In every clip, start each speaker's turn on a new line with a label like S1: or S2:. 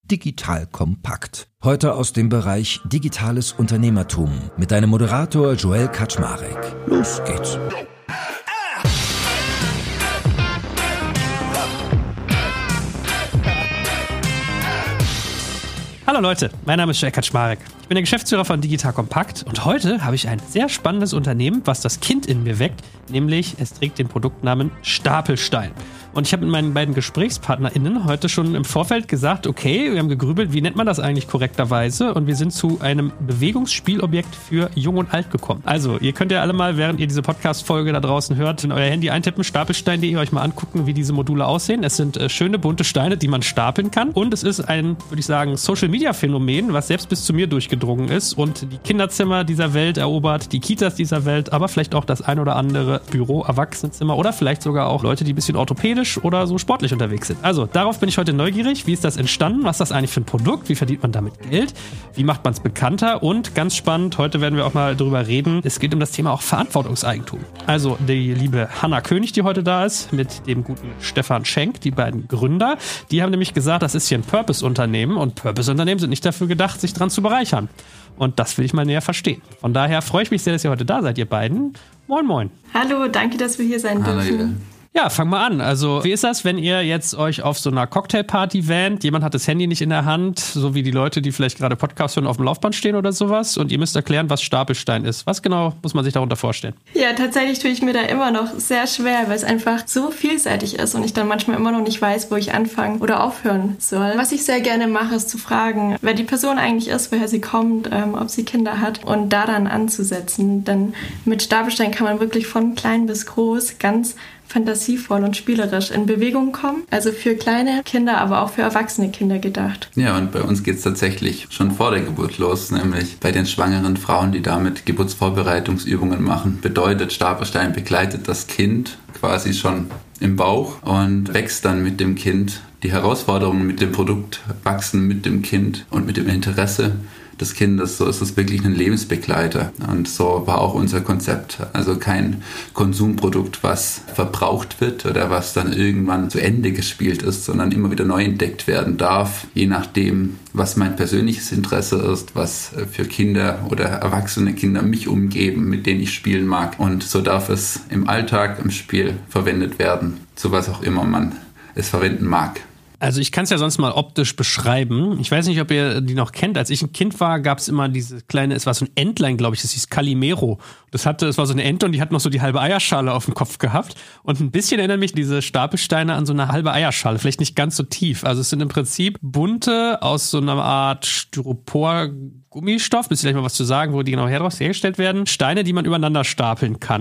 S1: Digital Kompakt. Heute aus dem Bereich Digitales Unternehmertum mit deinem Moderator Joel Kaczmarek. Los geht's.
S2: Hallo Leute, mein Name ist Joel Kaczmarek. Ich bin der Geschäftsführer von Digital Kompakt und heute habe ich ein sehr spannendes Unternehmen, was das Kind in mir weckt, nämlich es trägt den Produktnamen Stapelstein. Und ich habe mit meinen beiden GesprächspartnerInnen heute schon im Vorfeld gesagt, okay, wir haben gegrübelt, wie nennt man das eigentlich korrekterweise? Und wir sind zu einem Bewegungsspielobjekt für Jung und Alt gekommen. Also, ihr könnt ja alle mal, während ihr diese Podcast-Folge da draußen hört, in euer Handy eintippen, stapelstein.de, euch mal angucken, wie diese Module aussehen. Es sind schöne, bunte Steine, die man stapeln kann. Und es ist ein, würde ich sagen, Social-Media-Phänomen, was selbst bis zu mir durchgedrungen ist und die Kinderzimmer dieser Welt erobert, die Kitas dieser Welt, aber vielleicht auch das ein oder andere Büro, Erwachsenenzimmer oder vielleicht sogar auch Leute, die ein bisschen orthopädisch oder so sportlich unterwegs sind. Also, darauf bin ich heute neugierig. Wie ist das entstanden? Was ist das eigentlich für ein Produkt? Wie verdient man damit Geld? Wie macht man es bekannter? Und ganz spannend, heute werden wir auch mal drüber reden, es geht um das Thema auch Verantwortungseigentum. Also, die liebe Hanna König, die heute da ist, mit dem guten Stefan Schenk, die beiden Gründer, die haben nämlich gesagt, das ist hier ein Purpose-Unternehmen und Purpose-Unternehmen sind nicht dafür gedacht, sich dran zu bereichern. Und das will ich mal näher verstehen. Von daher freue ich mich sehr, dass ihr heute da seid, ihr beiden. Moin, moin.
S3: Hallo, danke, dass wir hier sein dürfen.
S2: Ja, fang mal an. Also, wie ist das, wenn ihr jetzt euch auf so einer Cocktailparty vannt, jemand hat das Handy nicht in der Hand, so wie die Leute, die vielleicht gerade Podcasts hören, auf dem Laufband stehen oder sowas und ihr müsst erklären, was Stapelstein ist. Was genau muss man sich darunter vorstellen?
S3: Ja, tatsächlich tue ich mir da immer noch sehr schwer, weil es einfach so vielseitig ist und ich dann manchmal immer noch nicht weiß, wo ich anfangen oder aufhören soll. Was ich sehr gerne mache, ist zu fragen, wer die Person eigentlich ist, woher sie kommt, ob sie Kinder hat und da dann anzusetzen. Denn mit Stapelstein kann man wirklich von klein bis groß ganz fantasievoll und spielerisch in Bewegung kommen. Also für kleine Kinder, aber auch für erwachsene Kinder gedacht.
S4: Ja, und bei uns geht es tatsächlich schon vor der Geburt los, nämlich bei den schwangeren Frauen, die damit Geburtsvorbereitungsübungen machen. Bedeutet, Stapelstein begleitet das Kind quasi schon im Bauch und wächst dann mit dem Kind. Die Herausforderungen mit dem Produkt wachsen mit dem Kind und mit dem Interesse des Kindes. So ist es wirklich ein Lebensbegleiter. Und so war auch unser Konzept. Also kein Konsumprodukt, was verbraucht wird oder was dann irgendwann zu Ende gespielt ist, sondern immer wieder neu entdeckt werden darf, je nachdem, was mein persönliches Interesse ist, was für Kinder oder erwachsene Kinder mich umgeben, mit denen ich spielen mag. Und so darf es im Alltag, im Spiel verwendet werden, zu was auch immer man es verwenden mag.
S2: Also ich kann es ja sonst mal optisch beschreiben. Ich weiß nicht, ob ihr die noch kennt. Als ich ein Kind war, gab es immer diese kleine, es war so ein Entlein, glaube ich, das hieß Calimero. Es war so eine Ente und die hat noch so die halbe Eierschale auf dem Kopf gehabt. Und ein bisschen erinnern mich diese Stapelsteine an so eine halbe Eierschale, vielleicht nicht ganz so tief. Also es sind im Prinzip bunte, aus so einer Art Styropor-Gummistoff, bis gleich mal was zu sagen, wo die genau hergestellt werden, Steine, die man übereinander stapeln kann.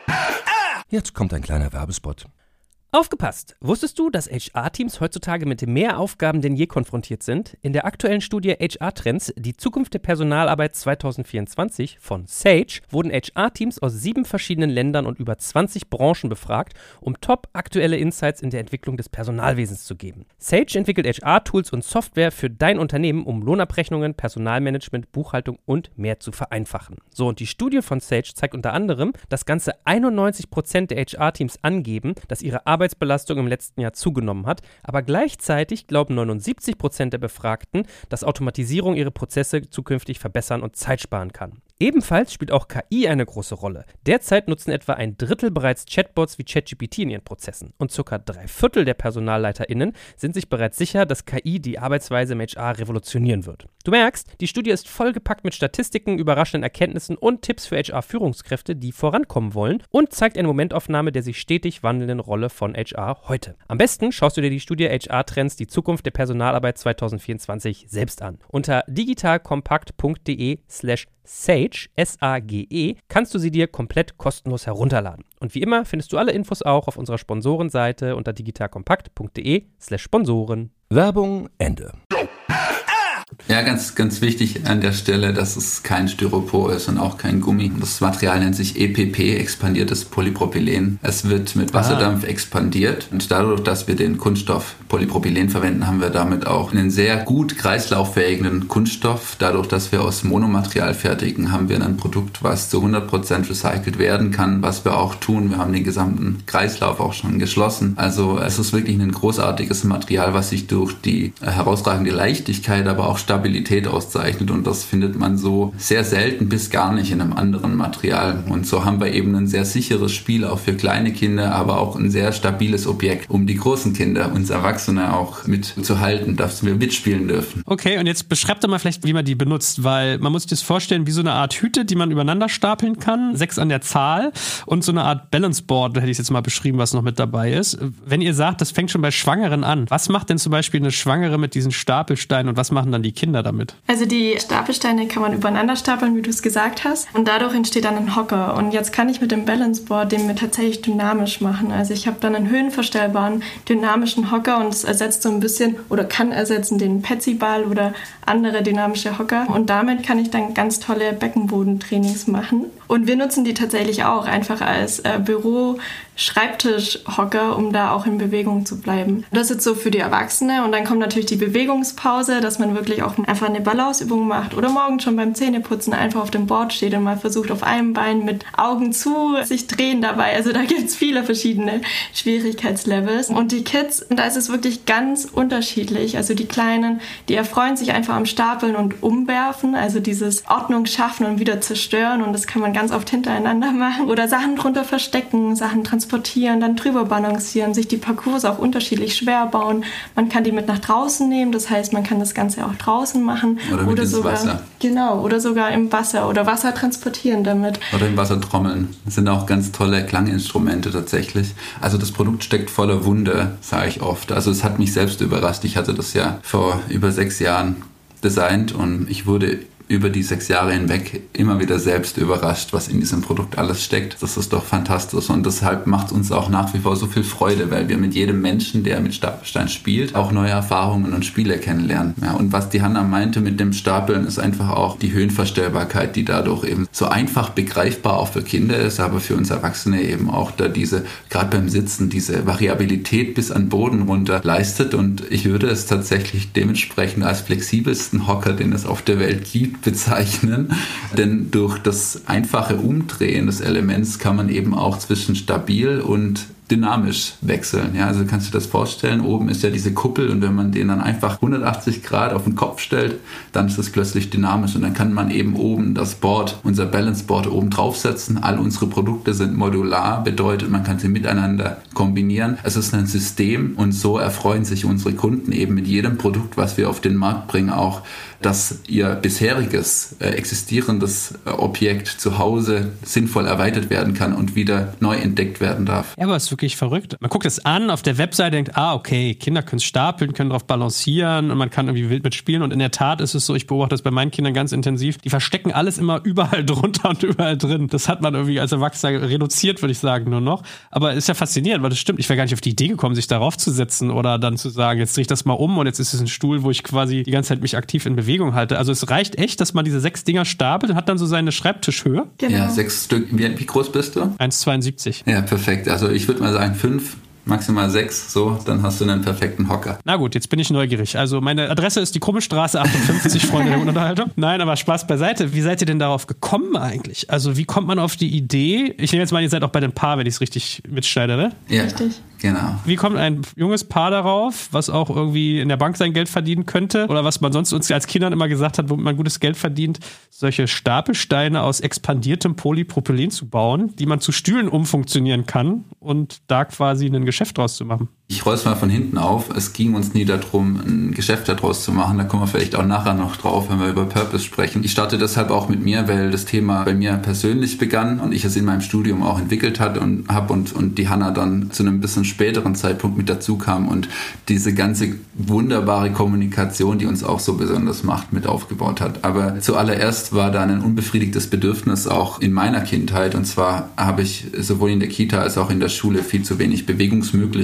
S1: Jetzt kommt ein kleiner Werbespot.
S5: Aufgepasst! Wusstest du, dass HR-Teams heutzutage mit mehr Aufgaben denn je konfrontiert sind? In der aktuellen Studie HR-Trends, die Zukunft der Personalarbeit 2024 von Sage, wurden HR-Teams aus 7 verschiedenen Ländern und über 20 Branchen befragt, um top-aktuelle Insights in der Entwicklung des Personalwesens zu geben. Sage entwickelt HR-Tools und Software für dein Unternehmen, um Lohnabrechnungen, Personalmanagement, Buchhaltung und mehr zu vereinfachen. So, und die Studie von Sage zeigt unter anderem, dass ganze 91% der HR-Teams angeben, dass ihre Arbeitsbelastung im letzten Jahr zugenommen hat, aber gleichzeitig glauben 79% der Befragten, dass Automatisierung ihre Prozesse zukünftig verbessern und Zeit sparen kann. Ebenfalls spielt auch KI eine große Rolle. Derzeit nutzen etwa ein Drittel bereits Chatbots wie ChatGPT in ihren Prozessen und ca. 3/4 der PersonalleiterInnen sind sich bereits sicher, dass KI die Arbeitsweise im HR revolutionieren wird. Du merkst, die Studie ist vollgepackt mit Statistiken, überraschenden Erkenntnissen und Tipps für HR-Führungskräfte, die vorankommen wollen und zeigt eine Momentaufnahme der sich stetig wandelnden Rolle von HR heute. Am besten schaust du dir die Studie HR-Trends, die Zukunft der Personalarbeit 2024 selbst an. Unter digitalkompakt.de/Sage, S-A-G-E, kannst du sie dir komplett kostenlos herunterladen. Und wie immer findest du alle Infos auch auf unserer Sponsorenseite unter digitalkompakt.de/Sponsoren.
S1: Werbung Ende.
S4: Ja, ganz, ganz wichtig an der Stelle, dass es kein Styropor ist und auch kein Gummi. Das Material nennt sich EPP, expandiertes Polypropylen. Es wird mit Wasserdampf expandiert und dadurch, dass wir den Kunststoff Polypropylen verwenden, haben wir damit auch einen sehr gut kreislauffähigen Kunststoff. Dadurch, dass wir aus Monomaterial fertigen, haben wir ein Produkt, was zu 100% recycelt werden kann, was wir auch tun. Wir haben den gesamten Kreislauf auch schon geschlossen. Also es ist wirklich ein großartiges Material, was sich durch die herausragende Leichtigkeit, aber auch Stabilität auszeichnet und das findet man so sehr selten bis gar nicht in einem anderen Material. Und so haben wir eben ein sehr sicheres Spiel auch für kleine Kinder, aber auch ein sehr stabiles Objekt, um die großen Kinder, uns Erwachsene auch mitzuhalten, dass wir mitspielen dürfen.
S2: Okay, und jetzt beschreibt doch mal vielleicht, wie man die benutzt, weil man muss sich das vorstellen wie so eine Art Hüte, die man übereinander stapeln kann, 6 an der Zahl und so eine Art Balanceboard, hätte ich jetzt mal beschrieben, was noch mit dabei ist. Wenn ihr sagt, das fängt schon bei Schwangeren an, was macht denn zum Beispiel eine Schwangere mit diesen Stapelsteinen und was machen dann die Kinder damit?
S3: Also die Stapelsteine kann man übereinander stapeln, wie du es gesagt hast. Und dadurch entsteht dann ein Hocker. Und jetzt kann ich mit dem Balanceboard den mir tatsächlich dynamisch machen. Also ich habe dann einen höhenverstellbaren, dynamischen Hocker und es ersetzt so ein bisschen oder kann ersetzen den Petsyball oder andere dynamische Hocker. Und damit kann ich dann ganz tolle Beckenbodentrainings machen. Und wir nutzen die tatsächlich auch einfach als Büro-Schreibtisch-Hocker, um da auch in Bewegung zu bleiben. Das ist jetzt so für die Erwachsene und dann kommt natürlich die Bewegungspause, dass man wirklich auch einfach eine Balanceübung macht oder morgens schon beim Zähneputzen einfach auf dem Board steht und mal versucht auf einem Bein mit Augen zu sich drehen dabei. Also da gibt es viele verschiedene Schwierigkeitslevels. Und die Kids, da ist es wirklich ganz unterschiedlich. Also die Kleinen, die erfreuen sich einfach am Stapeln und Umwerfen, also dieses Ordnung schaffen und wieder zerstören und das kann man ganz oft hintereinander machen. Oder Sachen drunter verstecken, Sachen transportieren, dann drüber balancieren, sich die Parcours auch unterschiedlich schwer bauen. Man kann die mit nach draußen nehmen, das heißt, man kann das Ganze auch draußen machen.
S4: Oder ins
S3: sogar,
S4: Wasser.
S3: Genau, oder sogar im Wasser oder Wasser transportieren damit.
S4: Oder im Wasser trommeln. Das sind auch ganz tolle Klanginstrumente tatsächlich. Also das Produkt steckt voller Wunder, sage ich oft. Also es hat mich selbst überrascht. Ich hatte das ja vor über 6 Jahren designt und ich wurde über die 6 Jahre hinweg immer wieder selbst überrascht, was in diesem Produkt alles steckt. Das ist doch fantastisch und deshalb macht es uns auch nach wie vor so viel Freude, weil wir mit jedem Menschen, der mit Stapelstein spielt, auch neue Erfahrungen und Spiele kennenlernen. Ja, und was die Hanna meinte mit dem Stapeln, ist einfach auch die Höhenverstellbarkeit, die dadurch eben so einfach begreifbar auch für Kinder ist, aber für uns Erwachsene eben auch da diese, gerade beim Sitzen, diese Variabilität bis an den Boden runter leistet und ich würde es tatsächlich dementsprechend als flexibelsten Hocker, den es auf der Welt gibt, bezeichnen, denn durch das einfache Umdrehen des Elements kann man eben auch zwischen stabil und dynamisch wechseln. Ja, also kannst du dir das vorstellen, oben ist ja diese Kuppel und wenn man den dann einfach 180 Grad auf den Kopf stellt, dann ist es plötzlich dynamisch und dann kann man eben oben das Board, unser Balanceboard oben draufsetzen. All unsere Produkte sind modular, bedeutet, man kann sie miteinander kombinieren. Es ist ein System und so erfreuen sich unsere Kunden eben mit jedem Produkt, was wir auf den Markt bringen, auch, dass ihr bisheriges existierendes Objekt zu Hause sinnvoll erweitert werden kann und wieder neu entdeckt werden darf.
S2: Ja, aber es ist wirklich verrückt. Man guckt es an auf der Webseite, denkt, okay, Kinder können es stapeln, können drauf balancieren und man kann irgendwie wild mitspielen und in der Tat ist es so, ich beobachte das bei meinen Kindern ganz intensiv, die verstecken alles immer überall drunter und überall drin. Das hat man irgendwie als Erwachsener reduziert, würde ich sagen, nur noch. Aber ist ja faszinierend, weil das stimmt. Ich wäre gar nicht auf die Idee gekommen, sich darauf zu setzen oder dann zu sagen, jetzt drehe ich das mal um und jetzt ist es ein Stuhl, wo ich quasi die ganze Zeit mich aktiv in Bewegung halte. Also es reicht echt, dass man diese 6 Dinger stapelt und hat dann so seine Schreibtischhöhe.
S3: Genau.
S4: Ja, 6 Stück. Wie groß bist du?
S2: 1,72.
S4: Ja, perfekt. Also ich würde mal sagen 5, maximal 6, so, dann hast du einen perfekten Hocker.
S2: Na gut, jetzt bin ich neugierig. Also meine Adresse ist die Krummelstraße 58, Freunde der Unterhaltung. Nein, aber Spaß beiseite. Wie seid ihr denn darauf gekommen eigentlich? Also wie kommt man auf die Idee? Ich nehme jetzt mal, ihr seid auch bei den Paar, wenn ich es richtig mitschneidere.
S4: Ja,
S3: Richtig.
S4: Genau.
S2: Wie kommt ein junges Paar darauf, was auch irgendwie in der Bank sein Geld verdienen könnte oder was man sonst uns als Kindern immer gesagt hat, womit man gutes Geld verdient, solche Stapelsteine aus expandiertem Polypropylen zu bauen, die man zu Stühlen umfunktionieren kann und da quasi ein Geschäft draus zu machen?
S4: Ich roll's mal von hinten auf. Es ging uns nie darum, ein Geschäft daraus zu machen. Da kommen wir vielleicht auch nachher noch drauf, wenn wir über Purpose sprechen. Ich starte deshalb auch mit mir, weil das Thema bei mir persönlich begann und ich es in meinem Studium auch entwickelt habe und die Hanna dann zu einem bisschen späteren Zeitpunkt mit dazu kam und diese ganze wunderbare Kommunikation, die uns auch so besonders macht, mit aufgebaut hat. Aber zuallererst war da ein unbefriedigtes Bedürfnis auch in meiner Kindheit und zwar habe ich sowohl in der Kita als auch in der Schule viel zu wenig Bewegungsmöglichkeit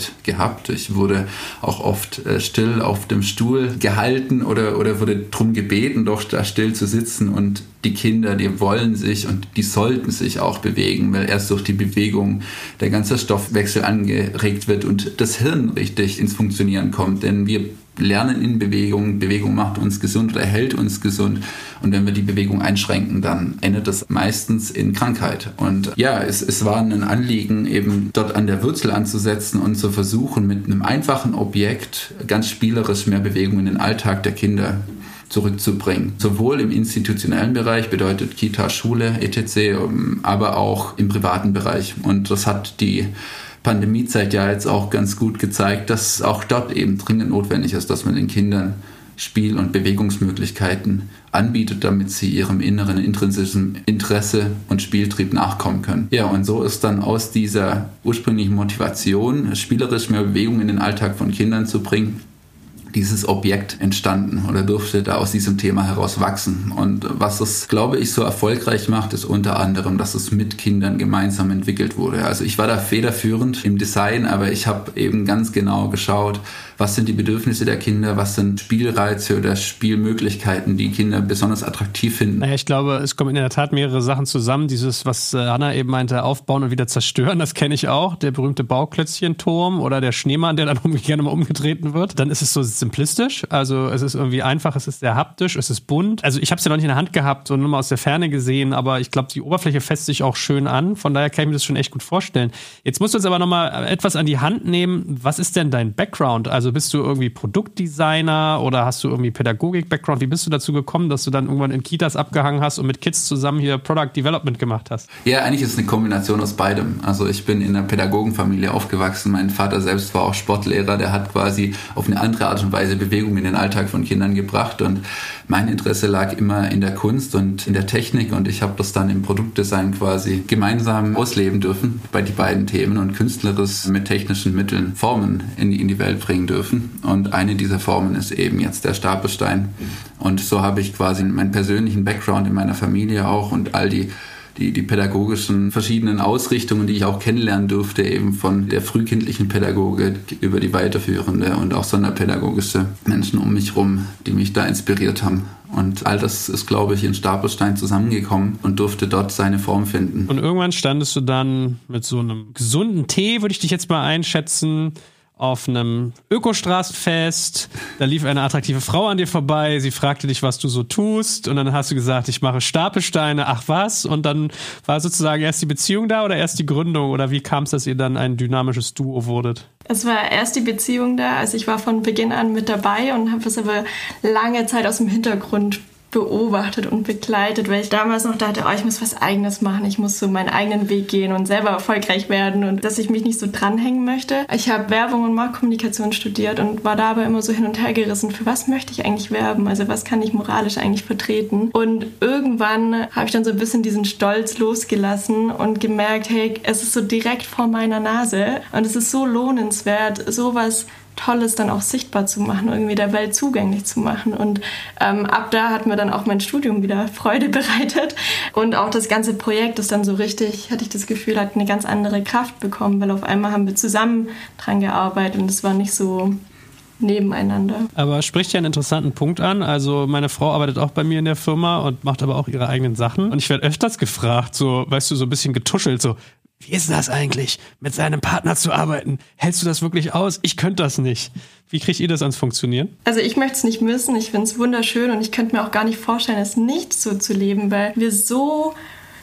S4: Respekt gehabt. Ich wurde auch oft still auf dem Stuhl gehalten oder wurde darum gebeten, doch da still zu sitzen. Und die Kinder, die wollen sich und die sollten sich auch bewegen, weil erst durch die Bewegung der ganze Stoffwechsel angeregt wird und das Hirn richtig ins Funktionieren kommt. Denn wir lernen in Bewegung. Bewegung macht uns gesund oder hält uns gesund. Und wenn wir die Bewegung einschränken, dann endet das meistens in Krankheit. Und ja, es war ein Anliegen, eben dort an der Wurzel anzusetzen und zu versuchen, mit einem einfachen Objekt ganz spielerisch mehr Bewegung in den Alltag der Kinder zurückzubringen. Sowohl im institutionellen Bereich, bedeutet Kita, Schule, etc., aber auch im privaten Bereich. Und das hat die Pandemiezeit ja jetzt auch ganz gut gezeigt, dass auch dort eben dringend notwendig ist, dass man den Kindern Spiel- und Bewegungsmöglichkeiten anbietet, damit sie ihrem inneren intrinsischen Interesse und Spieltrieb nachkommen können. Ja, und so ist dann aus dieser ursprünglichen Motivation, spielerisch mehr Bewegung in den Alltag von Kindern zu bringen, dieses Objekt entstanden oder durfte da aus diesem Thema heraus wachsen. Und was es, glaube ich, so erfolgreich macht, ist unter anderem, dass es mit Kindern gemeinsam entwickelt wurde. Also ich war da federführend im Design, aber ich habe eben ganz genau geschaut, was sind die Bedürfnisse der Kinder, was sind Spielreize oder Spielmöglichkeiten, die Kinder besonders attraktiv finden.
S2: Naja, ich glaube, es kommen in der Tat mehrere Sachen zusammen. Dieses, was Hanna eben meinte, aufbauen und wieder zerstören, das kenne ich auch. Der berühmte Bauklötzchenturm oder der Schneemann, der dann gerne mal umgetreten wird. Dann ist es so simplistisch, also es ist irgendwie einfach, es ist sehr haptisch, es ist bunt. Also ich habe es ja noch nicht in der Hand gehabt, sondern nur mal aus der Ferne gesehen, aber ich glaube, die Oberfläche fässt sich auch schön an. Von daher kann ich mir das schon echt gut vorstellen. Jetzt musst du uns aber nochmal etwas an die Hand nehmen. Was ist denn dein Background? Also bist du irgendwie Produktdesigner oder hast du irgendwie Pädagogik-Background? Wie bist du dazu gekommen, dass du dann irgendwann in Kitas abgehangen hast und mit Kids zusammen hier Product Development gemacht hast?
S4: Ja, eigentlich ist es eine Kombination aus beidem. Also ich bin in einer Pädagogenfamilie aufgewachsen. Mein Vater selbst war auch Sportlehrer. Der hat quasi auf eine andere Art und Weise Bewegung in den Alltag von Kindern gebracht. Und mein Interesse lag immer in der Kunst und in der Technik. Und ich habe das dann im Produktdesign quasi gemeinsam ausleben dürfen bei die beiden Themen und künstlerisch mit technischen Mitteln Formen in die Welt bringen dürfen. Und eine dieser Formen ist eben jetzt der Stapelstein. Und so habe ich quasi meinen persönlichen Background in meiner Familie auch und all die pädagogischen verschiedenen Ausrichtungen, die ich auch kennenlernen durfte, eben von der frühkindlichen Pädagogik über die weiterführende und auch sonderpädagogische Menschen um mich rum, die mich da inspiriert haben. Und all das ist, glaube ich, in Stapelstein zusammengekommen und durfte dort seine Form finden.
S2: Und irgendwann standest du dann mit so einem gesunden Tee, würde ich dich jetzt mal einschätzen, auf einem Ökostraßenfest, da lief eine attraktive Frau an dir vorbei, sie fragte dich, was du so tust und dann hast du gesagt, ich mache Stapelsteine, ach was? Und dann war sozusagen erst die Beziehung da oder erst die Gründung oder wie kam es, dass ihr dann ein dynamisches Duo wurdet?
S3: Es war erst die Beziehung da, also ich war von Beginn an mit dabei und habe es aber lange Zeit aus dem Hintergrund beobachtet und begleitet, weil ich damals noch dachte, ich muss was Eigenes machen, ich muss so meinen eigenen Weg gehen und selber erfolgreich werden und dass ich mich nicht so dranhängen möchte. Ich habe Werbung und Marktkommunikation studiert und war dabei immer so hin und her gerissen, für was möchte ich eigentlich werben, also was kann ich moralisch eigentlich vertreten. Und irgendwann habe ich dann so ein bisschen diesen Stolz losgelassen und gemerkt, hey, es ist so direkt vor meiner Nase und es ist so lohnenswert, sowas Tolles dann auch sichtbar zu machen, irgendwie der Welt zugänglich zu machen. Und ab da hat mir dann auch mein Studium wieder Freude bereitet. Und auch das ganze Projekt ist dann so richtig, hatte ich das Gefühl, hat eine ganz andere Kraft bekommen, weil auf einmal haben wir zusammen dran gearbeitet und es war nicht so nebeneinander.
S2: Aber spricht ja einen interessanten Punkt an. Also meine Frau arbeitet auch bei mir in der Firma und macht aber auch ihre eigenen Sachen. Und ich werde öfters gefragt, so, weißt du, so ein bisschen getuschelt, so, wie ist das eigentlich, mit seinem Partner zu arbeiten? Hältst du das wirklich aus? Ich könnte das nicht. Wie kriegt ihr das ans Funktionieren? Also
S3: ich möchte es nicht missen. Ich finde es wunderschön und ich könnte mir auch gar nicht vorstellen, es nicht so zu leben, weil wir so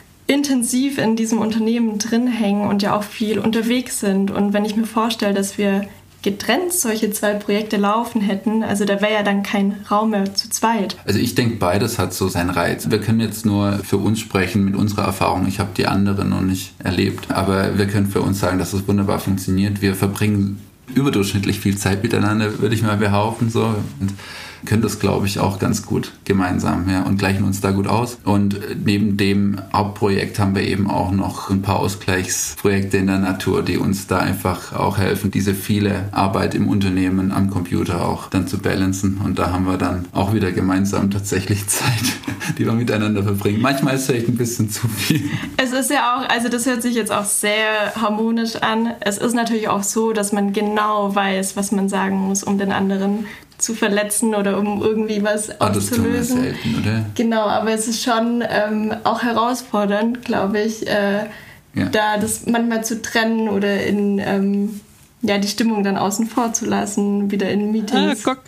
S3: intensiv in diesem Unternehmen drin hängen und ja auch viel unterwegs sind. Und wenn ich mir vorstelle, dass wir getrennt solche zwei Projekte laufen hätten, also da wäre ja dann kein Raum mehr zu zweit.
S4: Also ich denke, beides hat so seinen Reiz. Wir können jetzt nur für uns sprechen mit unserer Erfahrung. Ich habe die andere noch nicht erlebt, aber wir können für uns sagen, dass es wunderbar funktioniert. Wir verbringen überdurchschnittlich viel Zeit miteinander, würde ich mal behaupten. So. Und können das, glaube ich, auch ganz gut gemeinsam, ja, und gleichen uns da gut aus. Und neben dem Hauptprojekt haben wir eben auch noch ein paar Ausgleichsprojekte in der Natur, die uns da einfach auch helfen, diese viele Arbeit im Unternehmen am Computer auch dann zu balancen. Und da haben wir dann auch wieder gemeinsam tatsächlich Zeit, die wir miteinander verbringen. Manchmal ist es vielleicht ein bisschen zu viel.
S3: Es ist ja auch, also das hört sich jetzt auch sehr harmonisch an. Es ist natürlich auch so, dass man genau weiß, was man sagen muss, um den anderen zu verletzen oder um irgendwie was auszulösen.
S4: Das tun wir selten, oder?
S3: Genau, aber es ist schon auch herausfordernd, glaube ich, da das manchmal zu trennen oder in die Stimmung dann außen vor zu lassen, wieder in Meetings.
S2: Guck,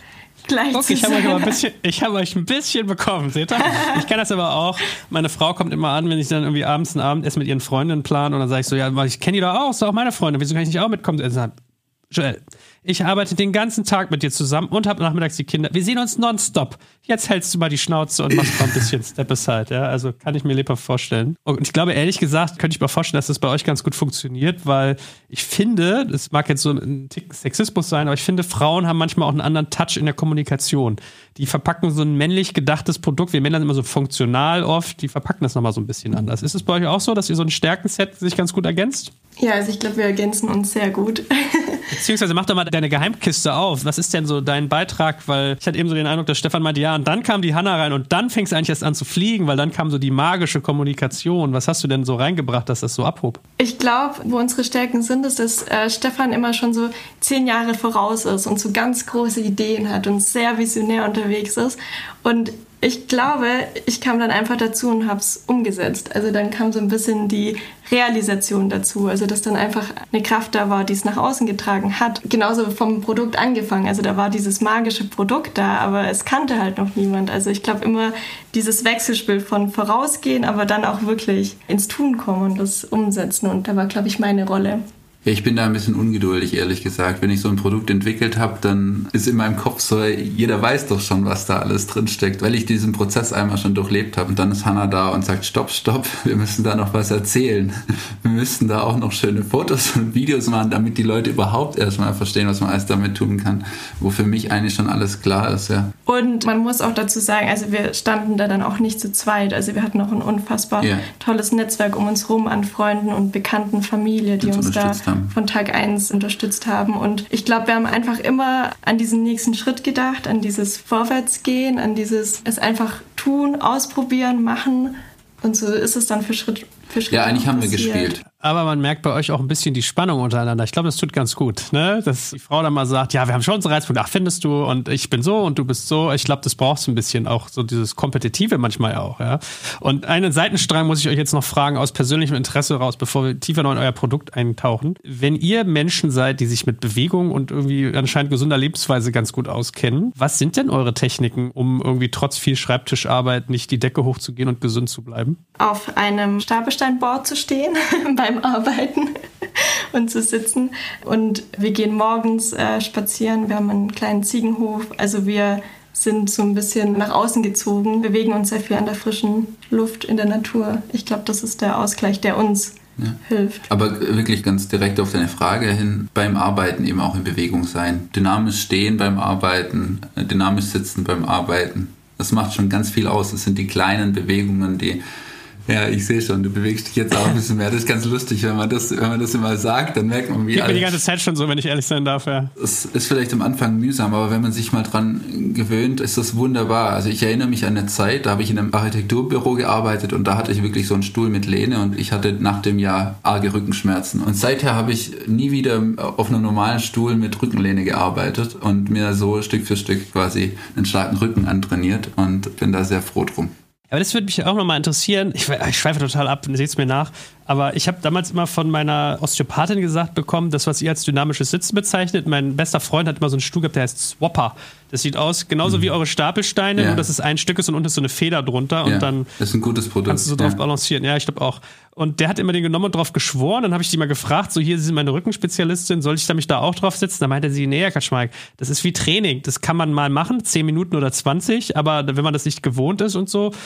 S2: ich habe euch ein bisschen bekommen, seht ihr? Ich kann das aber auch. Meine Frau kommt immer an, wenn ich dann irgendwie abends ein Abendessen mit ihren Freundinnen plane und dann sage ich so, ja, ich kenne die doch auch, ist doch auch meine Freundin, wieso kann ich nicht auch mitkommen? Und sagt, Joel, ich arbeite den ganzen Tag mit dir zusammen und habe nachmittags die Kinder. Wir sehen uns nonstop. Jetzt hältst du mal die Schnauze und machst mal ein bisschen Step aside. Ja? Also kann ich mir lebhaft vorstellen. Und ich glaube, ehrlich gesagt, könnte ich mir vorstellen, dass das bei euch ganz gut funktioniert, weil ich finde, das mag jetzt so ein Tick Sexismus sein, aber ich finde, Frauen haben manchmal auch einen anderen Touch in der Kommunikation. Die verpacken so ein männlich gedachtes Produkt. Wir Männer sind immer so funktional oft. Die verpacken das nochmal so ein bisschen anders. Ist es bei euch auch so, dass ihr so ein Stärkenset sich ganz gut ergänzt?
S3: Ja, also ich glaube, wir ergänzen uns sehr gut.
S2: Beziehungsweise mach doch mal deine Geheimkiste auf. Was ist denn so dein Beitrag? Weil ich hatte eben so den Eindruck, dass Stefan meinte, ja, und dann kam die Hanna rein und dann fing es eigentlich erst an zu fliegen, weil dann kam so die magische Kommunikation. Was hast du denn so reingebracht, dass das so abhob?
S3: Ich glaube, wo unsere Stärken sind, ist, dass Stefan immer schon so 10 Jahre voraus ist und so ganz große Ideen hat und sehr visionär unterwegs ist. Und ich glaube, ich kam dann einfach dazu und habe es umgesetzt. Also dann kam so ein bisschen die Realisation dazu. Also dass dann einfach eine Kraft da war, die es nach außen getragen hat. Genauso vom Produkt angefangen. Also da war dieses magische Produkt da, aber es kannte halt noch niemand. Also ich glaube immer dieses Wechselspiel von vorausgehen, aber dann auch wirklich ins Tun kommen und das umsetzen. Und da war, glaube ich, meine Rolle.
S4: Ja, ich bin da ein bisschen ungeduldig, ehrlich gesagt. Wenn ich so ein Produkt entwickelt habe, dann ist in meinem Kopf so, jeder weiß doch schon, was da alles drinsteckt, weil ich diesen Prozess einmal schon durchlebt habe. Und dann ist Hanna da und sagt, stopp, wir müssen da noch was erzählen. Wir müssen da auch noch schöne Fotos und Videos machen, damit die Leute überhaupt erstmal verstehen, was man alles damit tun kann. Wo für mich eigentlich schon alles klar ist, ja.
S3: Und man muss auch dazu sagen, also wir standen da dann auch nicht zu zweit. Also wir hatten noch ein unfassbar tolles Netzwerk um uns rum an Freunden und Bekannten, Familie, die uns da von Tag 1 unterstützt haben. Und ich glaube, wir haben einfach immer an diesen nächsten Schritt gedacht, an dieses Vorwärtsgehen, an dieses es einfach tun, ausprobieren, machen. Und so ist es dann für Schritt für Schritt.
S4: Ja, eigentlich haben wir gespielt.
S2: Aber man merkt bei euch auch ein bisschen die Spannung untereinander. Ich glaube, das tut ganz gut, ne? Dass die Frau dann mal sagt, ja, wir haben schon unsere Reizpunkte. Ach, findest du? Und ich bin so und du bist so. Ich glaube, das braucht so ein bisschen auch so dieses Kompetitive manchmal auch, ja. Und einen Seitenstrang muss ich euch jetzt noch fragen, aus persönlichem Interesse raus, bevor wir tiefer noch in euer Produkt eintauchen. Wenn ihr Menschen seid, die sich mit Bewegung und irgendwie anscheinend gesunder Lebensweise ganz gut auskennen, was sind denn eure Techniken, um irgendwie trotz viel Schreibtischarbeit nicht die Decke hochzugehen und gesund zu bleiben?
S3: Auf einem Stapelsteinboard zu stehen, beim Arbeiten und zu sitzen. Und wir gehen morgens spazieren. Wir haben einen kleinen Ziegenhof. Also wir sind so ein bisschen nach außen gezogen, bewegen uns sehr viel an der frischen Luft in der Natur. Ich glaube, das ist der Ausgleich, der uns hilft.
S4: Aber wirklich ganz direkt auf deine Frage hin, beim Arbeiten eben auch in Bewegung sein. Dynamisch stehen beim Arbeiten, dynamisch sitzen beim Arbeiten. Das macht schon ganz viel aus. Das sind die kleinen Bewegungen, die... Ja, ich sehe schon, du bewegst dich jetzt auch ein bisschen mehr. Das ist ganz lustig, wenn man das immer sagt, dann merkt man, wie
S2: geht mir die ganze Zeit schon so, wenn ich ehrlich sein darf. Ja.
S4: Es ist vielleicht am Anfang mühsam, aber wenn man sich mal dran gewöhnt, ist das wunderbar. Also ich erinnere mich an eine Zeit, da habe ich in einem Architekturbüro gearbeitet und da hatte ich wirklich so einen Stuhl mit Lehne und ich hatte nach dem Jahr arge Rückenschmerzen. Und seither habe ich nie wieder auf einem normalen Stuhl mit Rückenlehne gearbeitet und mir so Stück für Stück quasi einen starken Rücken antrainiert und bin da sehr froh drum.
S2: Aber das würde mich auch nochmal interessieren. Ich schweife total ab, seht es mir nach. Aber ich habe damals immer von meiner Osteopathin gesagt bekommen, das, was ihr als dynamisches Sitzen bezeichnet. Mein bester Freund hat immer so einen Stuhl gehabt, der heißt Swapper. Das sieht aus genauso wie eure Stapelsteine, nur dass es ein Stück ist und unten ist so eine Feder drunter. Und dann
S4: das ist ein gutes Produkt.
S2: Kannst du so drauf balancieren. Ja, ich glaube auch. Und der hat immer den genommen und drauf geschworen. Dann habe ich die mal gefragt, so hier, Sie sind meine Rückenspezialistin, soll ich mich da auch drauf sitzen? Da meinte sie, nee, Herr Kaczmarek, das ist wie Training. Das kann man mal machen, 10 Minuten oder 20. Aber wenn man das nicht gewohnt ist und so,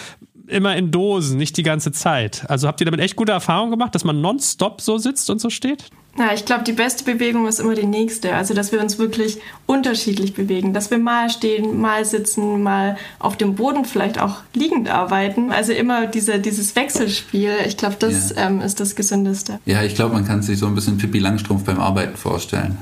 S2: immer in Dosen, nicht die ganze Zeit. Also habt ihr damit echt gute Erfahrungen gemacht, dass man nonstop so sitzt und so steht?
S3: Ja, ich glaube, die beste Bewegung ist immer die nächste. Also, dass wir uns wirklich unterschiedlich bewegen. Dass wir mal stehen, mal sitzen, mal auf dem Boden vielleicht auch liegend arbeiten. Also immer dieses Wechselspiel. Ich glaube, das ist das Gesündeste.
S4: Ja, ich glaube, man kann sich so ein bisschen Pippi Langstrumpf beim Arbeiten vorstellen.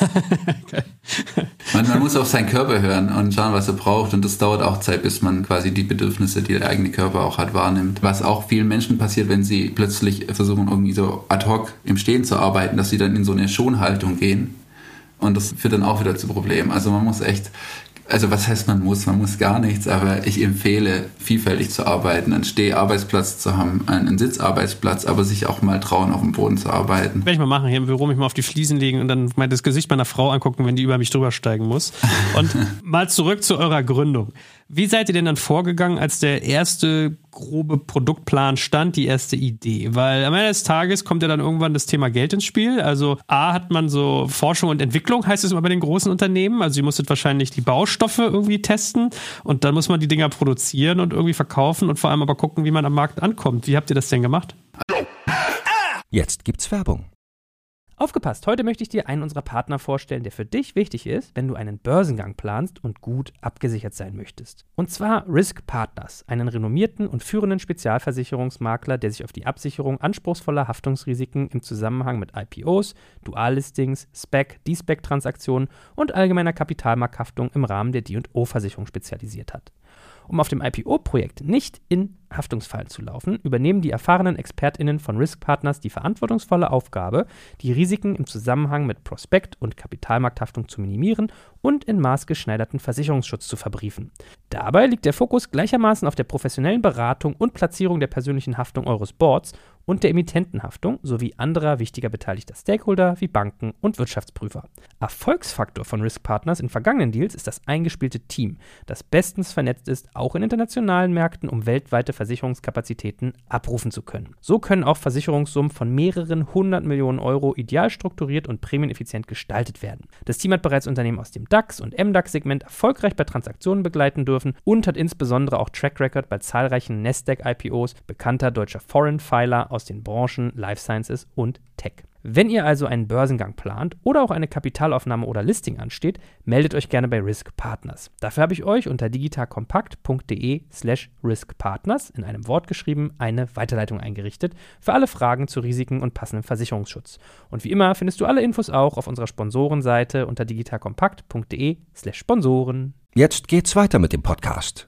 S4: Man muss auf seinen Körper hören und schauen, was er braucht, und das dauert auch Zeit, bis man quasi die Bedürfnisse, die der eigene Körper auch hat, wahrnimmt. Was auch vielen Menschen passiert, wenn sie plötzlich versuchen, irgendwie so ad hoc im Stehen zu arbeiten, dass sie dann in so eine Schonhaltung gehen, und das führt dann auch wieder zu Problemen. Also man muss echt, also was heißt man muss gar nichts, aber ich empfehle, vielfältig zu arbeiten, einen Steharbeitsplatz zu haben, einen Sitzarbeitsplatz, aber sich auch mal trauen, auf dem Boden zu arbeiten.
S2: Werde ich mal machen, hier im Büro mich mal auf die Fliesen legen und dann mal das Gesicht meiner Frau angucken, wenn die über mich drüber steigen muss. Und mal zurück zu eurer Gründung. Wie seid ihr denn dann vorgegangen, als der erste grobe Produktplan stand, die erste Idee? Weil am Ende des Tages kommt ja dann irgendwann das Thema Geld ins Spiel. Also hat man so Forschung und Entwicklung, heißt es immer bei den großen Unternehmen. Also ihr musstet wahrscheinlich die Baustoffe irgendwie testen und dann muss man die Dinger produzieren und irgendwie verkaufen und vor allem aber gucken, wie man am Markt ankommt. Wie habt ihr das denn gemacht?
S1: Jetzt gibt's Werbung.
S5: Aufgepasst, heute möchte ich dir einen unserer Partner vorstellen, der für dich wichtig ist, wenn du einen Börsengang planst und gut abgesichert sein möchtest. Und zwar Risk Partners, einen renommierten und führenden Spezialversicherungsmakler, der sich auf die Absicherung anspruchsvoller Haftungsrisiken im Zusammenhang mit IPOs, Duallistings, SPAC, De-SPAC-Transaktionen und allgemeiner Kapitalmarkthaftung im Rahmen der D&O-Versicherung spezialisiert hat. Um auf dem IPO-Projekt nicht in Haftungsfallen zu laufen, übernehmen die erfahrenen ExpertInnen von Risk Partners die verantwortungsvolle Aufgabe, die Risiken im Zusammenhang mit Prospekt- und Kapitalmarkthaftung zu minimieren und in maßgeschneiderten Versicherungsschutz zu verbriefen. Dabei liegt der Fokus gleichermaßen auf der professionellen Beratung und Platzierung der persönlichen Haftung eures Boards und der Emittentenhaftung sowie anderer wichtiger beteiligter Stakeholder wie Banken und Wirtschaftsprüfer. Erfolgsfaktor von Risk Partners in vergangenen Deals ist das eingespielte Team, das bestens vernetzt ist, auch in internationalen Märkten, um weltweite Versicherungskapazitäten abrufen zu können. So können auch Versicherungssummen von mehreren 100 Millionen Euro ideal strukturiert und prämieneffizient gestaltet werden. Das Team hat bereits Unternehmen aus dem DAX- und MDAX-Segment erfolgreich bei Transaktionen begleiten dürfen und hat insbesondere auch Track Record bei zahlreichen Nasdaq-IPOs bekannter deutscher Foreign Filer aus den Branchen Life Sciences und Tech. Wenn ihr also einen Börsengang plant oder auch eine Kapitalaufnahme oder Listing ansteht, meldet euch gerne bei Risk Partners. Dafür habe ich euch unter digitalkompakt.de/riskpartners in einem Wort geschrieben eine Weiterleitung eingerichtet für alle Fragen zu Risiken und passendem Versicherungsschutz. Und wie immer findest du alle Infos auch auf unserer Sponsorenseite unter digitalkompakt.de/Sponsoren.
S1: Jetzt geht's weiter mit dem Podcast.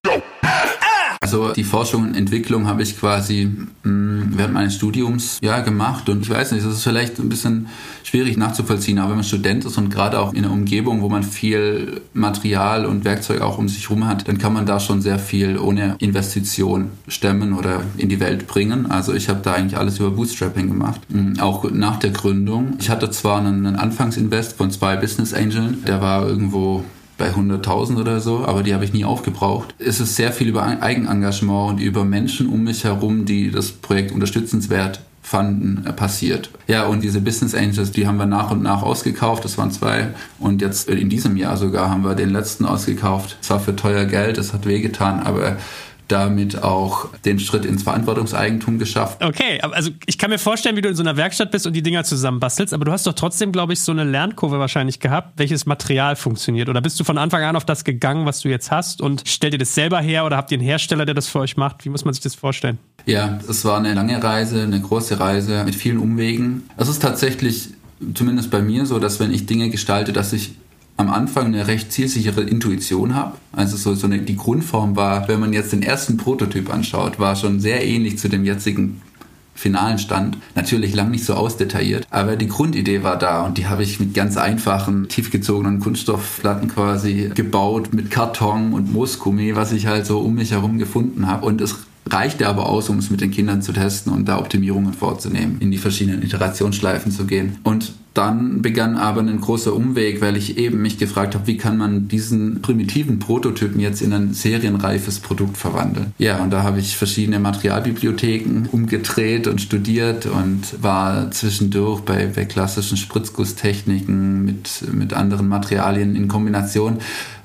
S4: Also die Forschung und Entwicklung habe ich quasi während meines Studiums gemacht, und ich weiß nicht, das ist vielleicht ein bisschen schwierig nachzuvollziehen, aber wenn man Student ist und gerade auch in einer Umgebung, wo man viel Material und Werkzeug auch um sich herum hat, dann kann man da schon sehr viel ohne Investition stemmen oder in die Welt bringen. Also ich habe da eigentlich alles über Bootstrapping gemacht, auch nach der Gründung. Ich hatte zwar einen Anfangsinvest von 2 Business Angeln, der war irgendwo bei 100.000 oder so, aber die habe ich nie aufgebraucht. Es ist sehr viel über Eigenengagement und über Menschen um mich herum, die das Projekt unterstützenswert fanden, passiert. Ja, und diese Business Angels, die haben wir nach und nach ausgekauft, das waren 2, und jetzt in diesem Jahr sogar haben wir den letzten ausgekauft. Zwar für teuer Geld, das hat wehgetan, aber damit auch den Schritt ins Verantwortungseigentum geschafft.
S2: Okay, also ich kann mir vorstellen, wie du in so einer Werkstatt bist und die Dinger zusammenbastelst, aber du hast doch trotzdem, glaube ich, so eine Lernkurve wahrscheinlich gehabt, welches Material funktioniert. Oder bist du von Anfang an auf das gegangen, was du jetzt hast, und stellt ihr das selber her oder habt ihr einen Hersteller, der das für euch macht? Wie muss man sich das vorstellen?
S4: Ja, es war eine lange Reise, eine große Reise mit vielen Umwegen. Es ist tatsächlich, zumindest bei mir so, dass wenn ich Dinge gestalte, dass ich am Anfang eine recht zielsichere Intuition habe. Also die Grundform war, wenn man jetzt den ersten Prototyp anschaut, war schon sehr ähnlich zu dem jetzigen finalen Stand. Natürlich lang nicht so ausdetailliert, aber die Grundidee war da, und die habe ich mit ganz einfachen, tiefgezogenen Kunststoffplatten quasi gebaut, mit Karton und Moosgummi, was ich halt so um mich herum gefunden habe. Und es reichte aber aus, um es mit den Kindern zu testen und da Optimierungen vorzunehmen, in die verschiedenen Iterationsschleifen zu gehen. Und dann begann aber ein großer Umweg, weil ich eben mich gefragt habe, wie kann man diesen primitiven Prototypen jetzt in ein serienreifes Produkt verwandeln. Ja, und da habe ich verschiedene Materialbibliotheken umgedreht und studiert und war zwischendurch bei klassischen Spritzgusstechniken mit anderen Materialien in Kombination.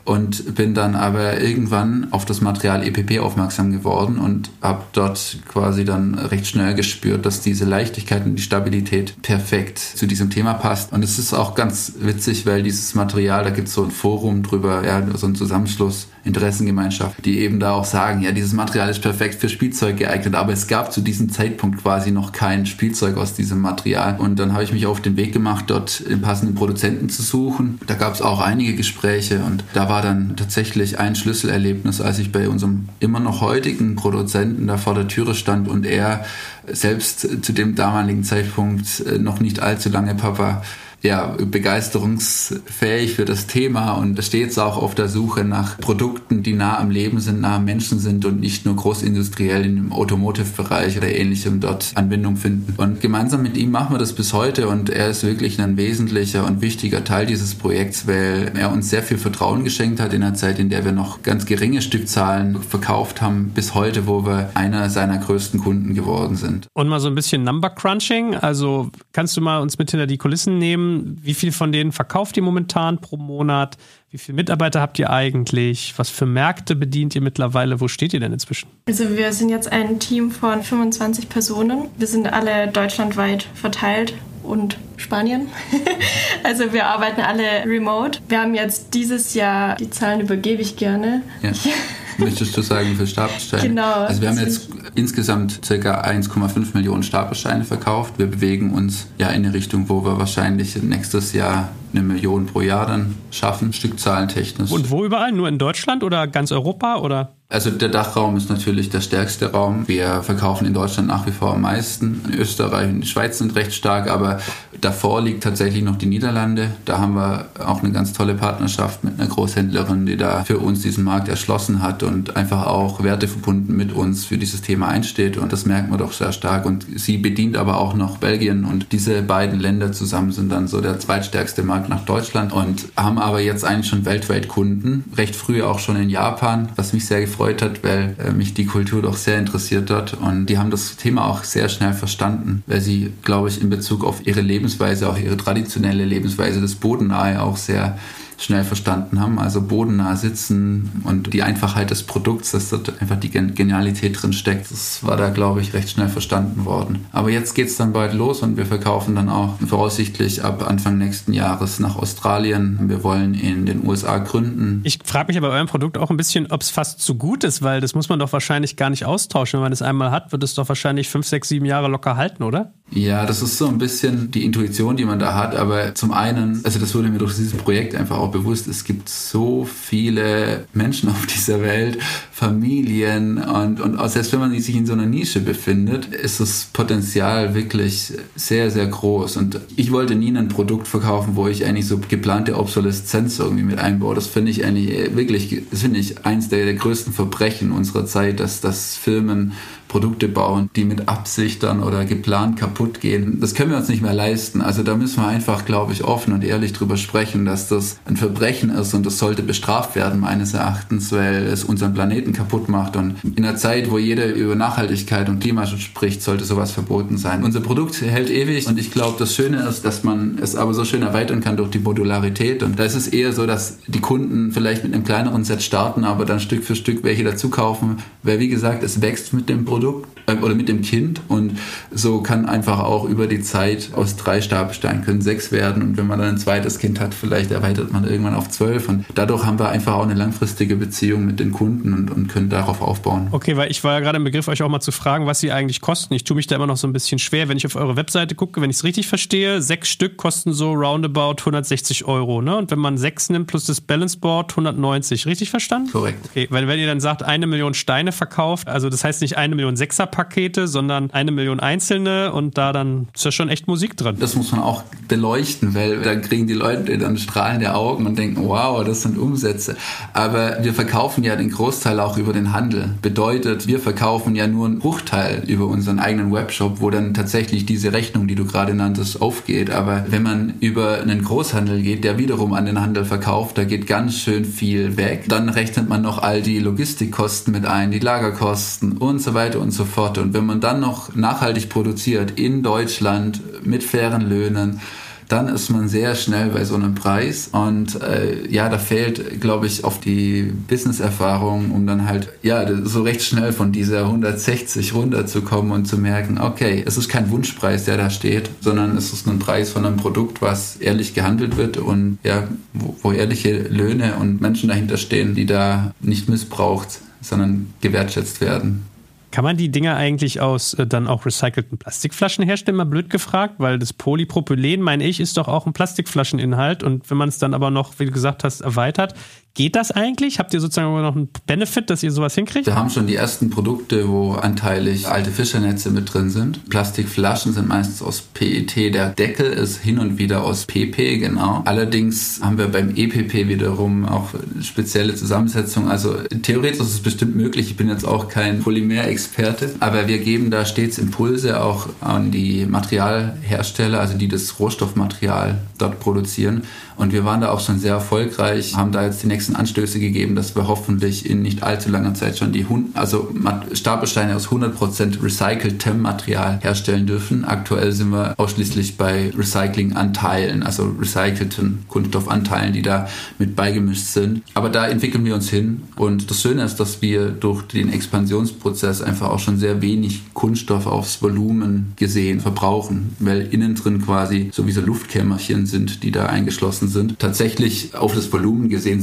S4: und bin dann aber irgendwann auf das Material EPP aufmerksam geworden und habe dort quasi dann recht schnell gespürt, dass diese Leichtigkeit und die Stabilität perfekt zu diesem Thema passt. Und es ist auch ganz witzig, weil dieses Material, da gibt es so ein Forum drüber, ja, so ein Zusammenschluss, Interessengemeinschaft, die eben da auch sagen, ja, dieses Material ist perfekt für Spielzeug geeignet, aber es gab zu diesem Zeitpunkt quasi noch kein Spielzeug aus diesem Material. Und dann habe ich mich auf den Weg gemacht, dort den passenden Produzenten zu suchen. Da gab es auch einige Gespräche und da war dann tatsächlich ein Schlüsselerlebnis, als ich bei unserem immer noch heutigen Produzenten da vor der Türe stand und er selbst zu dem damaligen Zeitpunkt noch nicht allzu lange Papa, ja, begeisterungsfähig für das Thema und stets auch auf der Suche nach Produkten, die nah am Leben sind, nah am Menschen sind und nicht nur großindustriell im Automotive-Bereich oder ähnlichem dort Anwendung finden. Und gemeinsam mit ihm machen wir das bis heute und er ist wirklich ein wesentlicher und wichtiger Teil dieses Projekts, weil er uns sehr viel Vertrauen geschenkt hat in einer Zeit, in der wir noch ganz geringe Stückzahlen verkauft haben, bis heute, wo wir einer seiner größten Kunden geworden sind.
S2: Und mal so ein bisschen Number Crunching, also kannst du mal uns mit hinter die Kulissen nehmen? Wie viel von denen verkauft ihr momentan pro Monat? Wie viele Mitarbeiter habt ihr eigentlich? Was für Märkte bedient ihr mittlerweile? Wo steht ihr denn inzwischen?
S3: Also wir sind jetzt ein Team von 25 Personen. Wir sind alle deutschlandweit verteilt und Spanien. Also wir arbeiten alle remote. Wir haben jetzt dieses Jahr, die Zahlen übergebe ich gerne.
S4: Ja. Möchtest du sagen für Stapelsteine?
S3: Genau.
S4: Also wir haben jetzt insgesamt ca. 1,5 Millionen Stapelsteine verkauft. Wir bewegen uns ja in eine Richtung, wo wir wahrscheinlich nächstes Jahr 1 Million pro Jahr dann schaffen, stückzahlentechnisch.
S2: Und wo überall? Nur in Deutschland oder ganz Europa? Oder?
S4: Also der Dachraum ist natürlich der stärkste Raum. Wir verkaufen in Deutschland nach wie vor am meisten. In Österreich und die Schweiz sind recht stark, aber davor liegt tatsächlich noch die Niederlande. Da haben wir auch eine ganz tolle Partnerschaft mit einer Großhändlerin, die da für uns diesen Markt erschlossen hat und einfach auch Werte verbunden mit uns für dieses Thema einsteht. Und das merkt man doch sehr stark. Und sie bedient aber auch noch Belgien. Und diese beiden Länder zusammen sind dann so der zweitstärkste Markt nach Deutschland und haben aber jetzt eigentlich schon weltweit Kunden. Recht früh auch schon in Japan, was mich sehr gefreut hat, weil mich die Kultur doch sehr interessiert hat. Und die haben das Thema auch sehr schnell verstanden, weil sie, glaube ich, in Bezug auf ihre Lebensweise, auch ihre traditionelle Lebensweise, das Bodennahe auch sehr schnell verstanden haben. Also bodennah sitzen und die Einfachheit des Produkts, dass dort einfach die Genialität drin steckt, das war da, glaube ich, recht schnell verstanden worden. Aber jetzt geht es dann bald los und wir verkaufen dann auch voraussichtlich ab Anfang nächsten Jahres nach Australien. Wir wollen in den USA gründen.
S2: Ich frage mich aber bei eurem Produkt auch ein bisschen, ob es fast zu gut ist, weil das muss man doch wahrscheinlich gar nicht austauschen. Wenn man es einmal hat, wird es doch wahrscheinlich 5, 6, 7 Jahre locker halten, oder?
S4: Ja, das ist so ein bisschen die Intuition, die man da hat, aber zum einen, also das wurde mir durch dieses Projekt einfach auch bewusst, es gibt so viele Menschen auf dieser Welt, Familien und selbst wenn man sich in so einer Nische befindet, ist das Potenzial wirklich sehr, sehr groß und ich wollte nie ein Produkt verkaufen, wo ich eigentlich so geplante Obsoleszenz irgendwie mit einbaue. Das finde ich eigentlich wirklich, das finde ich eins der größten Verbrechen unserer Zeit, dass Firmen Produkte bauen, die mit Absicht dann oder geplant kaputt gehen. Das können wir uns nicht mehr leisten. Also da müssen wir einfach, glaube ich, offen und ehrlich drüber sprechen, dass das ein Verbrechen ist und das sollte bestraft werden, meines Erachtens, weil es unseren Planeten kaputt macht. Und in einer Zeit, wo jeder über Nachhaltigkeit und Klimaschutz spricht, sollte sowas verboten sein. Unser Produkt hält ewig und ich glaube, das Schöne ist, dass man es aber so schön erweitern kann durch die Modularität. Und da ist es eher so, dass die Kunden vielleicht mit einem kleineren Set starten, aber dann Stück für Stück welche dazu kaufen, weil wie gesagt, es wächst mit dem Produkt oder mit dem Kind und so kann einfach auch über die Zeit aus 3 Stapelsteinen können 6 werden und wenn man dann ein zweites Kind hat, vielleicht erweitert man irgendwann auf 12 und dadurch haben wir einfach auch eine langfristige Beziehung mit den Kunden und können darauf aufbauen.
S2: Okay, weil ich war ja gerade im Begriff, euch auch mal zu fragen, was sie eigentlich kosten. Ich tue mich da immer noch so ein bisschen schwer, wenn ich auf eure Webseite gucke, wenn ich es richtig verstehe, 6 Stück kosten so roundabout 160 €, ne? Und wenn man 6 nimmt plus das Balanceboard 190, richtig verstanden?
S4: Korrekt.
S2: Okay, weil wenn ihr dann sagt, 1 Million Steine verkauft, also das heißt nicht 1 Million 6er-Pakete, sondern 1 Million einzelne und da dann ist ja schon echt Musik drin.
S4: Das muss man auch beleuchten, weil da kriegen die Leute dann strahlende Augen und denken, wow, das sind Umsätze. Aber wir verkaufen ja den Großteil auch über den Handel. Bedeutet, wir verkaufen ja nur einen Bruchteil über unseren eigenen Webshop, wo dann tatsächlich diese Rechnung, die du gerade nanntest, aufgeht. Aber wenn man über einen Großhandel geht, der wiederum an den Handel verkauft, da geht ganz schön viel weg. Dann rechnet man noch all die Logistikkosten mit ein, die Lagerkosten und so weiter und so fort. Und wenn man dann noch nachhaltig produziert in Deutschland mit fairen Löhnen, dann ist man sehr schnell bei so einem Preis und da fehlt, glaube ich, auf die Business-Erfahrung, um dann halt so recht schnell von dieser 160 runterzukommen und zu merken, okay, es ist kein Wunschpreis, der da steht, sondern es ist ein Preis von einem Produkt, was ehrlich gehandelt wird und wo ehrliche Löhne und Menschen dahinter stehen, die da nicht missbraucht, sondern gewertschätzt werden.
S2: Kann man die Dinger eigentlich aus dann auch recycelten Plastikflaschen herstellen, mal blöd gefragt? Weil das Polypropylen, meine ich, ist doch auch ein Plastikflascheninhalt. Und wenn man es dann aber noch, wie du gesagt hast, erweitert, geht das eigentlich? Habt ihr sozusagen noch einen Benefit, dass ihr sowas hinkriegt?
S4: Wir haben schon die ersten Produkte, wo anteilig alte Fischernetze mit drin sind. Plastikflaschen sind meistens aus PET. Der Deckel ist hin und wieder aus PP, genau. Allerdings haben wir beim EPP wiederum auch spezielle Zusammensetzung. Also theoretisch ist es bestimmt möglich. Ich bin jetzt auch kein Polymerexperte. Aber wir geben da stets Impulse auch an die Materialhersteller, also die das Rohstoffmaterial dort produzieren. Und wir waren da auch schon sehr erfolgreich, haben da jetzt die nächsten Anstöße gegeben, dass wir hoffentlich in nicht allzu langer Zeit schon Stapelsteine aus 100% recyceltem Material herstellen dürfen. Aktuell sind wir ausschließlich bei Recyclinganteilen, also recycelten Kunststoffanteilen, die da mit beigemischt sind. Aber da entwickeln wir uns hin. Und das Schöne ist, dass wir durch den Expansionsprozess einfach auch schon sehr wenig Kunststoff aufs Volumen gesehen verbrauchen, weil innen drin quasi sowieso Luftkämmerchen sind, die da eingeschlossen sind. Tatsächlich auf das Volumen gesehen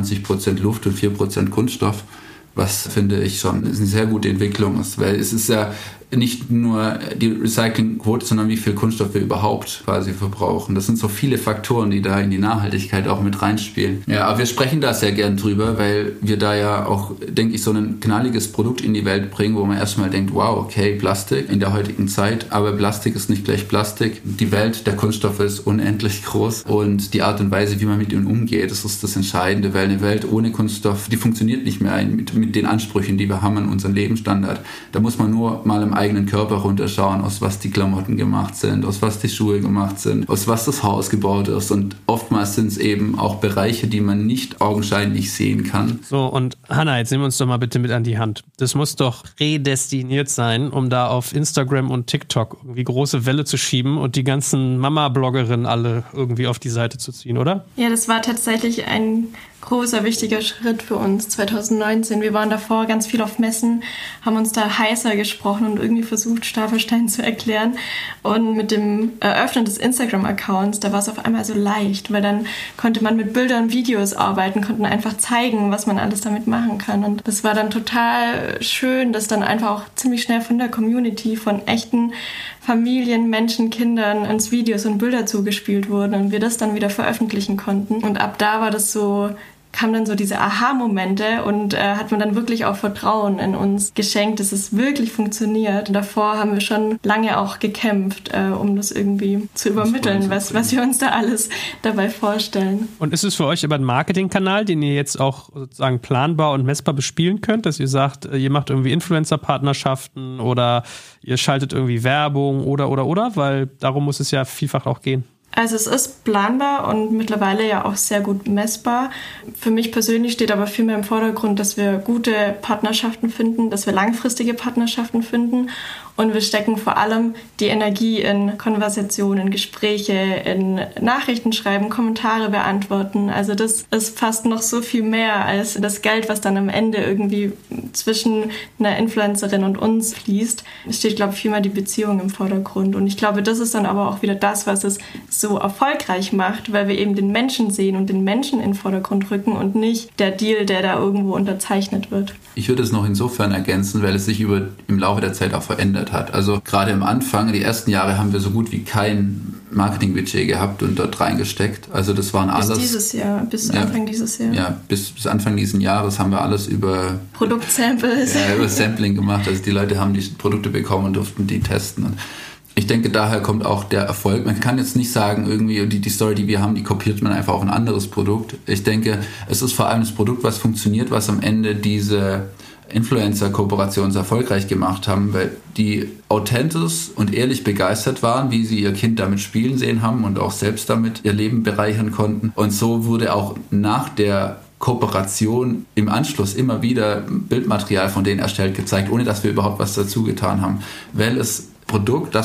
S4: 96% Luft und 4% Kunststoff, was finde ich schon eine sehr gute Entwicklung ist, weil es ist ja nicht nur die Recyclingquote, sondern wie viel Kunststoff wir überhaupt quasi verbrauchen. Das sind so viele Faktoren, die da in die Nachhaltigkeit auch mit reinspielen. Ja, aber wir sprechen da sehr gern drüber, weil wir da ja auch, denke ich, so ein knalliges Produkt in die Welt bringen, wo man erstmal denkt, wow, okay, Plastik in der heutigen Zeit, aber Plastik ist nicht gleich Plastik. Die Welt der Kunststoffe ist unendlich groß und die Art und Weise, wie man mit ihnen umgeht, das ist das Entscheidende, weil eine Welt ohne Kunststoff, die funktioniert nicht mehr mit den Ansprüchen, die wir haben an unseren Lebensstandard. Da muss man nur mal im eigenen Körper runterschauen, aus was die Klamotten gemacht sind, aus was die Schuhe gemacht sind, aus was das Haus gebaut ist. Und oftmals sind es eben auch Bereiche, die man nicht augenscheinlich sehen kann.
S2: So, und Hanna, jetzt nehmen wir uns doch mal bitte mit an die Hand. Das muss doch prädestiniert sein, um da auf Instagram und TikTok irgendwie große Welle zu schieben und die ganzen Mama-Bloggerinnen alle irgendwie auf die Seite zu ziehen, oder?
S3: Ja, das war tatsächlich ein großer, wichtiger Schritt für uns 2019. Wir waren davor ganz viel auf Messen, haben uns da heißer gesprochen und irgendwie versucht, Stapelstein zu erklären. Und mit dem Eröffnen des Instagram-Accounts, da war es auf einmal so leicht, weil dann konnte man mit Bildern und Videos arbeiten, konnten einfach zeigen, was man alles damit machen kann. Und das war dann total schön, dass dann einfach auch ziemlich schnell von der Community, von echten Familien, Menschen, Kindern uns Videos und Bilder zugespielt wurden und wir das dann wieder veröffentlichen konnten. Und ab da war das so, kamen dann so diese Aha-Momente und hat man dann wirklich auch Vertrauen in uns geschenkt, dass es wirklich funktioniert. Und davor haben wir schon lange auch gekämpft, um das irgendwie zu übermitteln, was wir uns da alles dabei vorstellen.
S2: Und ist es für euch aber ein Marketingkanal, den ihr jetzt auch sozusagen planbar und messbar bespielen könnt, dass ihr sagt, ihr macht irgendwie Influencer-Partnerschaften oder ihr schaltet irgendwie Werbung oder, weil darum muss es ja vielfach auch gehen.
S3: Also es ist planbar und mittlerweile ja auch sehr gut messbar. Für mich persönlich steht aber viel mehr im Vordergrund, dass wir gute Partnerschaften finden, dass wir langfristige Partnerschaften finden und wir stecken vor allem die Energie in Konversationen, Gespräche, in Nachrichten schreiben, Kommentare beantworten. Also das ist fast noch so viel mehr als das Geld, was dann am Ende irgendwie zwischen einer Influencerin und uns fließt. Es steht, glaube ich, viel mehr die Beziehung im Vordergrund. Und ich glaube, das ist dann aber auch wieder das, was es so erfolgreich macht, weil wir eben den Menschen sehen und den Menschen in den Vordergrund rücken und nicht der Deal, der da irgendwo unterzeichnet wird.
S4: Ich würde es noch insofern ergänzen, weil es sich im Laufe der Zeit auch verändert hat. Also gerade am Anfang, die ersten Jahre, haben wir so gut wie kein Marketingbudget gehabt und dort reingesteckt. Also das waren alles...
S3: Bis Anfang dieses Jahr.
S4: Ja, bis Anfang dieses Jahres haben wir alles über...
S3: Produktsamples.
S4: Ja, über Sampling gemacht. Also die Leute haben die Produkte bekommen und durften die testen. Und ich denke, daher kommt auch der Erfolg. Man kann jetzt nicht sagen, irgendwie die Story, die wir haben, die kopiert man einfach auf ein anderes Produkt. Ich denke, es ist vor allem das Produkt, was funktioniert, was am Ende diese Influencer-Kooperationen so erfolgreich gemacht haben, weil die authentisch und ehrlich begeistert waren, wie sie ihr Kind damit spielen sehen haben und auch selbst damit ihr Leben bereichern konnten. Und so wurde auch nach der Kooperation im Anschluss immer wieder Bildmaterial von denen erstellt, gezeigt, ohne dass wir überhaupt was dazu getan haben. Weil das Produkt, das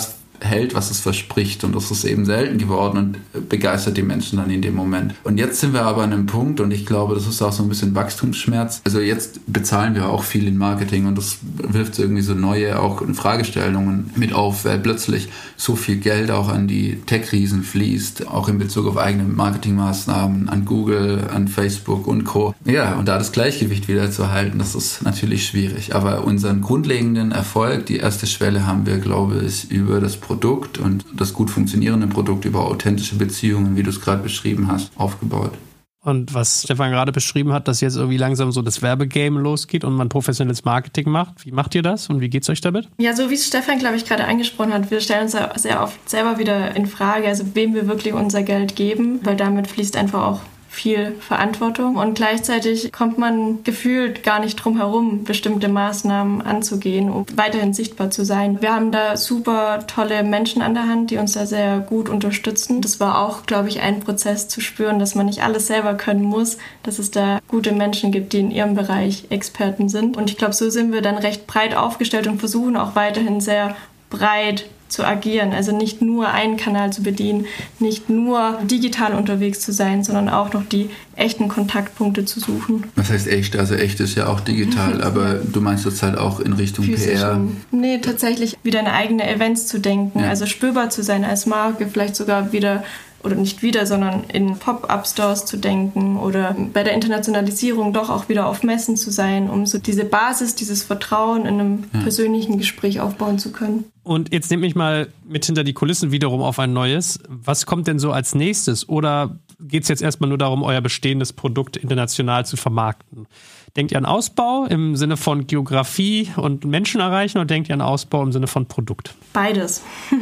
S4: hält, was es verspricht. Und das ist eben selten geworden und begeistert die Menschen dann in dem Moment. Und jetzt sind wir aber an einem Punkt, und ich glaube, das ist auch so ein bisschen Wachstumsschmerz. Also jetzt bezahlen wir auch viel in Marketing und das wirft irgendwie so neue auch Fragestellungen mit auf, weil plötzlich so viel Geld auch an die Tech-Riesen fließt, auch in Bezug auf eigene Marketingmaßnahmen, an Google, an Facebook und Co. Ja, und da das Gleichgewicht wieder zu halten, das ist natürlich schwierig. Aber unseren grundlegenden Erfolg, die erste Schwelle haben wir, glaube ich, über das Produkt und das gut funktionierende Produkt, über authentische Beziehungen, wie du es gerade beschrieben hast, aufgebaut.
S2: Und was Stefan gerade beschrieben hat, dass jetzt irgendwie langsam so das Werbegame losgeht und man professionelles Marketing macht. Wie macht ihr das und wie geht's euch damit?
S3: Ja, so wie es Stefan, glaube ich, gerade angesprochen hat, wir stellen uns ja sehr oft selber wieder in Frage, also wem wir wirklich unser Geld geben, weil damit fließt einfach auch viel Verantwortung und gleichzeitig kommt man gefühlt gar nicht drum herum, bestimmte Maßnahmen anzugehen, um weiterhin sichtbar zu sein. Wir haben da super tolle Menschen an der Hand, die uns da sehr gut unterstützen. Das war auch, glaube ich, ein Prozess zu spüren, dass man nicht alles selber können muss, dass es da gute Menschen gibt, die in ihrem Bereich Experten sind. Und ich glaube, so sind wir dann recht breit aufgestellt und versuchen auch weiterhin sehr breit zu agieren, also nicht nur einen Kanal zu bedienen, nicht nur digital unterwegs zu sein, sondern auch noch die echten Kontaktpunkte zu suchen.
S4: Was heißt echt? Also echt ist ja auch digital, aber du meinst jetzt halt auch in Richtung
S3: Physisch
S4: PR?
S3: Nee, tatsächlich wieder in eigene Events zu denken, also spürbar zu sein als Marke, vielleicht sogar wieder oder nicht wieder, sondern in Pop-Up-Stores zu denken oder bei der Internationalisierung doch auch wieder auf Messen zu sein, um so diese Basis, dieses Vertrauen in einem persönlichen Gespräch aufbauen zu können.
S2: Und jetzt nehmt mich mal mit hinter die Kulissen wiederum auf ein neues. Was kommt denn so als nächstes? Oder geht es jetzt erstmal nur darum, euer bestehendes Produkt international zu vermarkten? Denkt ihr an Ausbau im Sinne von Geografie und Menschen erreichen oder denkt ihr an Ausbau im Sinne von Produkt?
S3: Beides.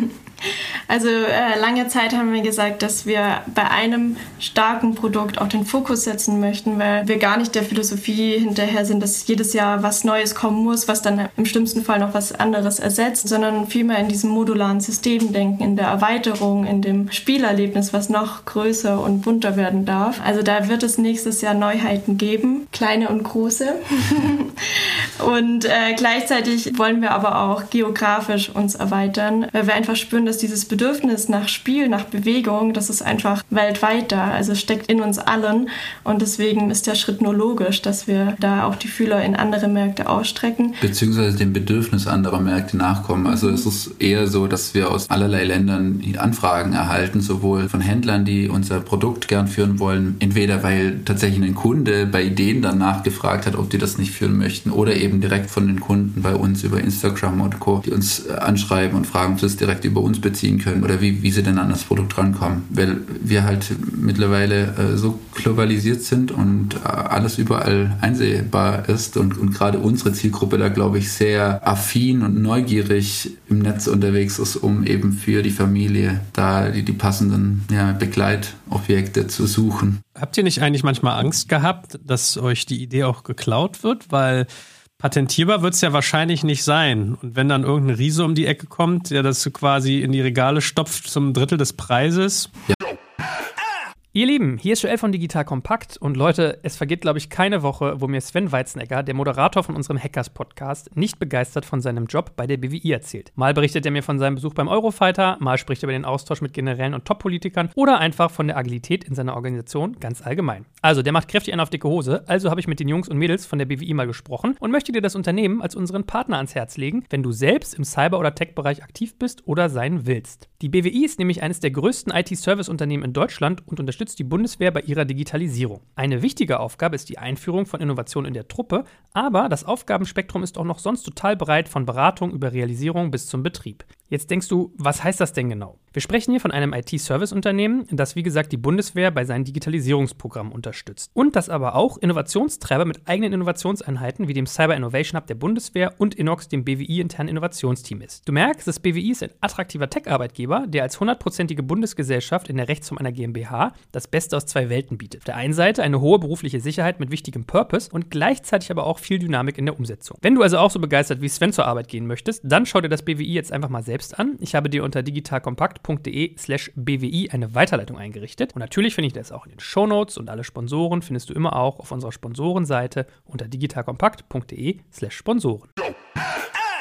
S3: Also lange Zeit haben wir gesagt, dass wir bei einem starken Produkt auch den Fokus setzen möchten, weil wir gar nicht der Philosophie hinterher sind, dass jedes Jahr was Neues kommen muss, was dann im schlimmsten Fall noch was anderes ersetzt, sondern vielmehr in diesem modularen System denken, in der Erweiterung, in dem Spielerlebnis, was noch größer und bunter werden darf. Also da wird es nächstes Jahr Neuheiten geben, kleine und große. Und gleichzeitig wollen wir aber auch geografisch uns erweitern, weil wir einfach spüren, dass dieses Bedürfnis nach Spiel, nach Bewegung, das ist einfach weltweit da, also es steckt in uns allen und deswegen ist der Schritt nur logisch, dass wir da auch die Fühler in andere Märkte ausstrecken.
S4: Beziehungsweise dem Bedürfnis anderer Märkte nachkommen. Also es ist eher so, dass wir aus allerlei Ländern die Anfragen erhalten, sowohl von Händlern, die unser Produkt gern führen wollen, entweder weil tatsächlich ein Kunde bei Ideen dann nachgefragt hat, ob die das nicht führen möchten, oder eben direkt von den Kunden bei uns über Instagram und Co., die uns anschreiben und fragen, ob sie es direkt über uns beziehen können oder wie sie denn an das Produkt rankommen. Weil wir halt mittlerweile so globalisiert sind und alles überall einsehbar ist und gerade unsere Zielgruppe da, glaube ich, sehr affin und neugierig im Netz unterwegs ist, um eben für die Familie da die passenden Begleitobjekte zu suchen.
S2: Habt ihr nicht eigentlich manchmal Angst gehabt, dass euch die Idee auch geklaut wird? Weil patentierbar wird es ja wahrscheinlich nicht sein. Und wenn dann irgendein Riese um die Ecke kommt, der das quasi in die Regale stopft zum Drittel des Preises.
S4: Ja.
S5: Ihr Lieben, hier ist Joel von Digital Kompakt und Leute, es vergeht, glaube ich, keine Woche, wo mir Sven Weizenegger, der Moderator von unserem Hackers-Podcast, nicht begeistert von seinem Job bei der BWI erzählt. Mal berichtet er mir von seinem Besuch beim Eurofighter, mal spricht er über den Austausch mit Generälen und Top-Politikern oder einfach von der Agilität in seiner Organisation ganz allgemein. Also, der macht kräftig einen auf dicke Hose, also habe ich mit den Jungs und Mädels von der BWI mal gesprochen und möchte dir das Unternehmen als unseren Partner ans Herz legen, wenn du selbst im Cyber- oder Tech-Bereich aktiv bist oder sein willst. Die BWI ist nämlich eines der größten IT-Service-Unternehmen in Deutschland und unterstützt die Bundeswehr bei ihrer Digitalisierung. Eine wichtige Aufgabe ist die Einführung von Innovationen in der Truppe, aber das Aufgabenspektrum ist auch noch sonst total breit, von Beratung über Realisierung bis zum Betrieb. Jetzt denkst du, was heißt das denn genau? Wir sprechen hier von einem IT-Service-Unternehmen, das wie gesagt die Bundeswehr bei seinen Digitalisierungsprogrammen unterstützt. Und das aber auch Innovationstreiber mit eigenen Innovationseinheiten wie dem Cyber Innovation Hub der Bundeswehr und Innox, dem BWI-internen Innovationsteam ist. Du merkst, das BWI ist ein attraktiver Tech-Arbeitgeber, der als 100%ige Bundesgesellschaft in der Rechtsform einer GmbH das Beste aus zwei Welten bietet. Auf der einen Seite eine hohe berufliche Sicherheit mit wichtigem Purpose und gleichzeitig aber auch viel Dynamik in der Umsetzung. Wenn du also auch so begeistert wie Sven zur Arbeit gehen möchtest, dann schau dir das BWI jetzt einfach mal selbst an. Ich habe dir unter digitalkompakt.de/BWI eine Weiterleitung eingerichtet. Und natürlich finde ich das auch in den Shownotes und alle Sponsoren findest du immer auch auf unserer Sponsorenseite unter digitalkompakt.de/Sponsoren.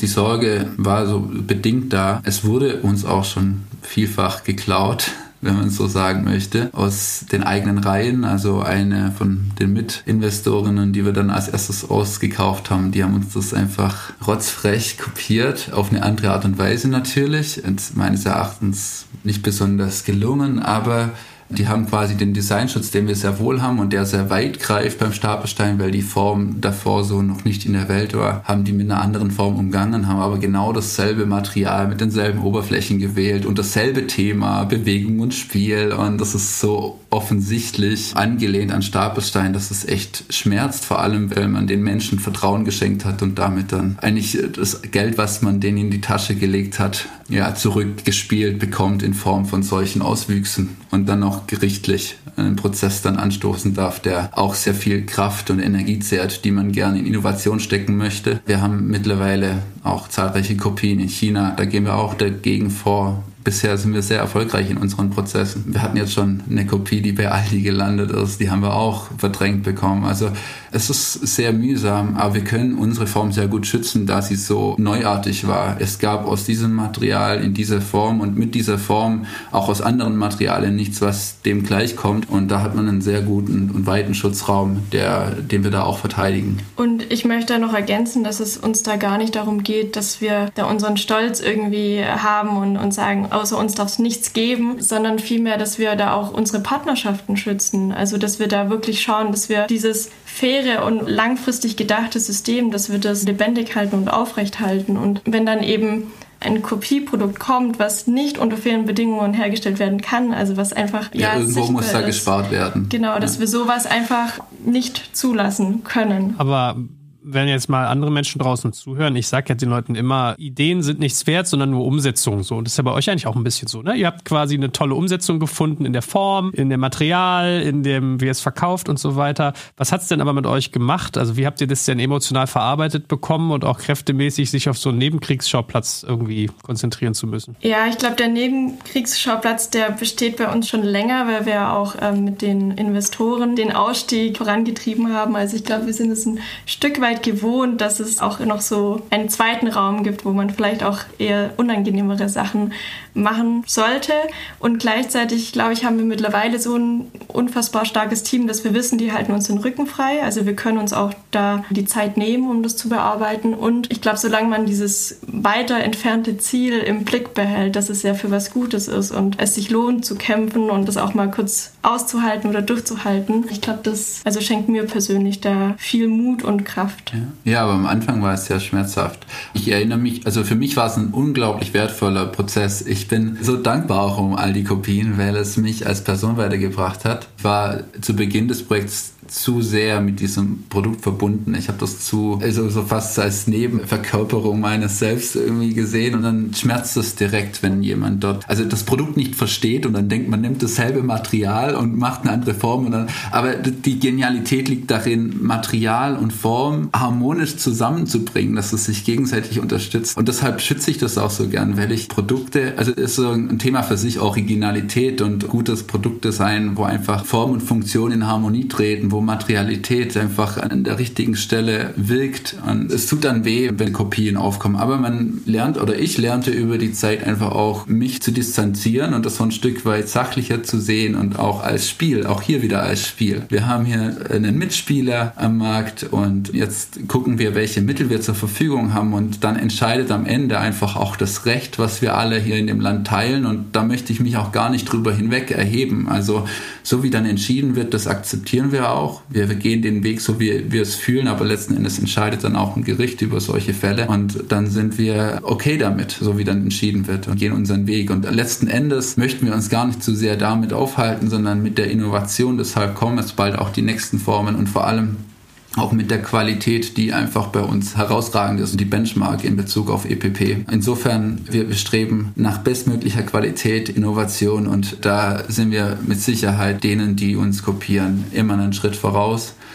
S4: die Sorge war so bedingt da. Es wurde uns auch schon vielfach geklaut, wenn man es so sagen möchte, aus den eigenen Reihen. Also eine von den Mitinvestorinnen, die wir dann als erstes ausgekauft haben, die haben uns das einfach rotzfrech kopiert, auf eine andere Art und Weise natürlich. Und meines Erachtens nicht besonders gelungen, aber die haben quasi den Designschutz, den wir sehr wohl haben und der sehr weit greift beim Stapelstein, weil die Form davor so noch nicht in der Welt war, haben die mit einer anderen Form umgangen, haben aber genau dasselbe Material mit denselben Oberflächen gewählt und dasselbe Thema, Bewegung und Spiel, und das ist so offensichtlich angelehnt an Stapelstein, dass es echt schmerzt, vor allem, weil man den Menschen Vertrauen geschenkt hat und damit dann eigentlich das Geld, was man denen in die Tasche gelegt hat, ja, zurückgespielt bekommt in Form von solchen Auswüchsen und dann noch gerichtlich einen Prozess dann anstoßen darf, der auch sehr viel Kraft und Energie zehrt, die man gerne in Innovation stecken möchte. Wir haben mittlerweile auch zahlreiche Kopien in China, da gehen wir auch dagegen vor. Bisher sind wir sehr erfolgreich in unseren Prozessen. Wir hatten jetzt schon eine Kopie, die bei Aldi gelandet ist, die haben wir auch verdrängt bekommen. Also es ist sehr mühsam, aber wir können unsere Form sehr gut schützen, da sie so neuartig war. Es gab aus diesem Material in dieser Form und mit dieser Form auch aus anderen Materialien nichts, was dem gleichkommt. Und da hat man einen sehr guten und weiten Schutzraum, den wir da auch verteidigen.
S3: Und ich möchte noch ergänzen, dass es uns da gar nicht darum geht, dass wir da unseren Stolz irgendwie haben und sagen, außer uns darf es nichts geben, sondern vielmehr, dass wir da auch unsere Partnerschaften schützen. Also, dass wir da wirklich schauen, dass wir dieses faire und langfristig gedachte System, dass wir das lebendig halten und aufrecht halten. Und wenn dann eben ein Kopieprodukt kommt, was nicht unter fairen Bedingungen hergestellt werden kann, also was einfach
S4: irgendwo muss da gespart werden.
S3: Genau, dass wir sowas einfach nicht zulassen können.
S2: Aber wenn jetzt mal andere Menschen draußen zuhören, ich sage ja den Leuten immer, Ideen sind nichts wert, sondern nur Umsetzung. So. Und das ist ja bei euch eigentlich auch ein bisschen so, ne? Ihr habt quasi eine tolle Umsetzung gefunden in der Form, in dem Material, in dem, wie ihr es verkauft und so weiter. Was hat's denn aber mit euch gemacht? Also wie habt ihr das denn emotional verarbeitet bekommen und auch kräftemäßig sich auf so einen Nebenkriegsschauplatz irgendwie konzentrieren zu müssen?
S3: Ja, ich glaube, der Nebenkriegsschauplatz, der besteht bei uns schon länger, weil wir auch mit den Investoren den Ausstieg vorangetrieben haben. Also ich glaube, wir sind es ein Stück weit gewohnt, dass es auch noch so einen zweiten Raum gibt, wo man vielleicht auch eher unangenehmere Sachen machen sollte. Und gleichzeitig, glaube ich, haben wir mittlerweile so ein unfassbar starkes Team, dass wir wissen, die halten uns den Rücken frei. Also wir können uns auch da die Zeit nehmen, um das zu bearbeiten. Und ich glaube, solange man dieses weiter entfernte Ziel im Blick behält, dass es ja für was Gutes ist und es sich lohnt zu kämpfen und das auch mal kurz auszuhalten oder durchzuhalten, ich glaube, das schenkt mir persönlich da viel Mut und Kraft.
S4: Ja, aber am Anfang war es sehr schmerzhaft. Ich erinnere mich, also für mich war es ein unglaublich wertvoller Prozess. Ich bin so dankbar auch um all die Kopien, weil es mich als Person weitergebracht hat. Ich war zu Beginn des Projekts zu sehr mit diesem Produkt verbunden. Ich habe das so fast als Nebenverkörperung meines Selbst irgendwie gesehen, und dann schmerzt es direkt, wenn jemand dort das Produkt nicht versteht und dann denkt, man nimmt dasselbe Material und macht eine andere Form, aber die Genialität liegt darin, Material und Form harmonisch zusammenzubringen, dass es sich gegenseitig unterstützt, und deshalb schütze ich das auch so gern, weil ich Produkte, ist so ein Thema für sich, Originalität und gutes Produktdesign, wo einfach Form und Funktion in Harmonie treten, wo Materialität einfach an der richtigen Stelle wirkt, und es tut dann weh, wenn Kopien aufkommen, aber man lernt, oder ich lernte über die Zeit einfach auch, mich zu distanzieren und das so ein Stück weit sachlicher zu sehen und auch als Spiel, auch hier wieder als Spiel. Wir haben hier einen Mitspieler am Markt und jetzt gucken wir, welche Mittel wir zur Verfügung haben, und dann entscheidet am Ende einfach auch das Recht, was wir alle hier in dem Land teilen, und da möchte ich mich auch gar nicht drüber hinweg erheben. Also so wie dann entschieden wird, das akzeptieren wir auch. Wir gehen den Weg, so wie wir es fühlen, aber letzten Endes entscheidet dann auch ein Gericht über solche Fälle, und dann sind wir okay damit, so wie dann entschieden wird, und gehen unseren Weg. Und letzten Endes möchten wir uns gar nicht zu sehr damit aufhalten, sondern mit der Innovation. Deshalb kommen jetzt bald auch die nächsten Formen und vor allem auch mit der Qualität, die einfach bei uns herausragend ist, und die Benchmark in Bezug auf EPP. Insofern, wir streben nach bestmöglicher Qualität, Innovation, und da sind wir mit Sicherheit denen, die uns kopieren, immer einen Schritt voraus.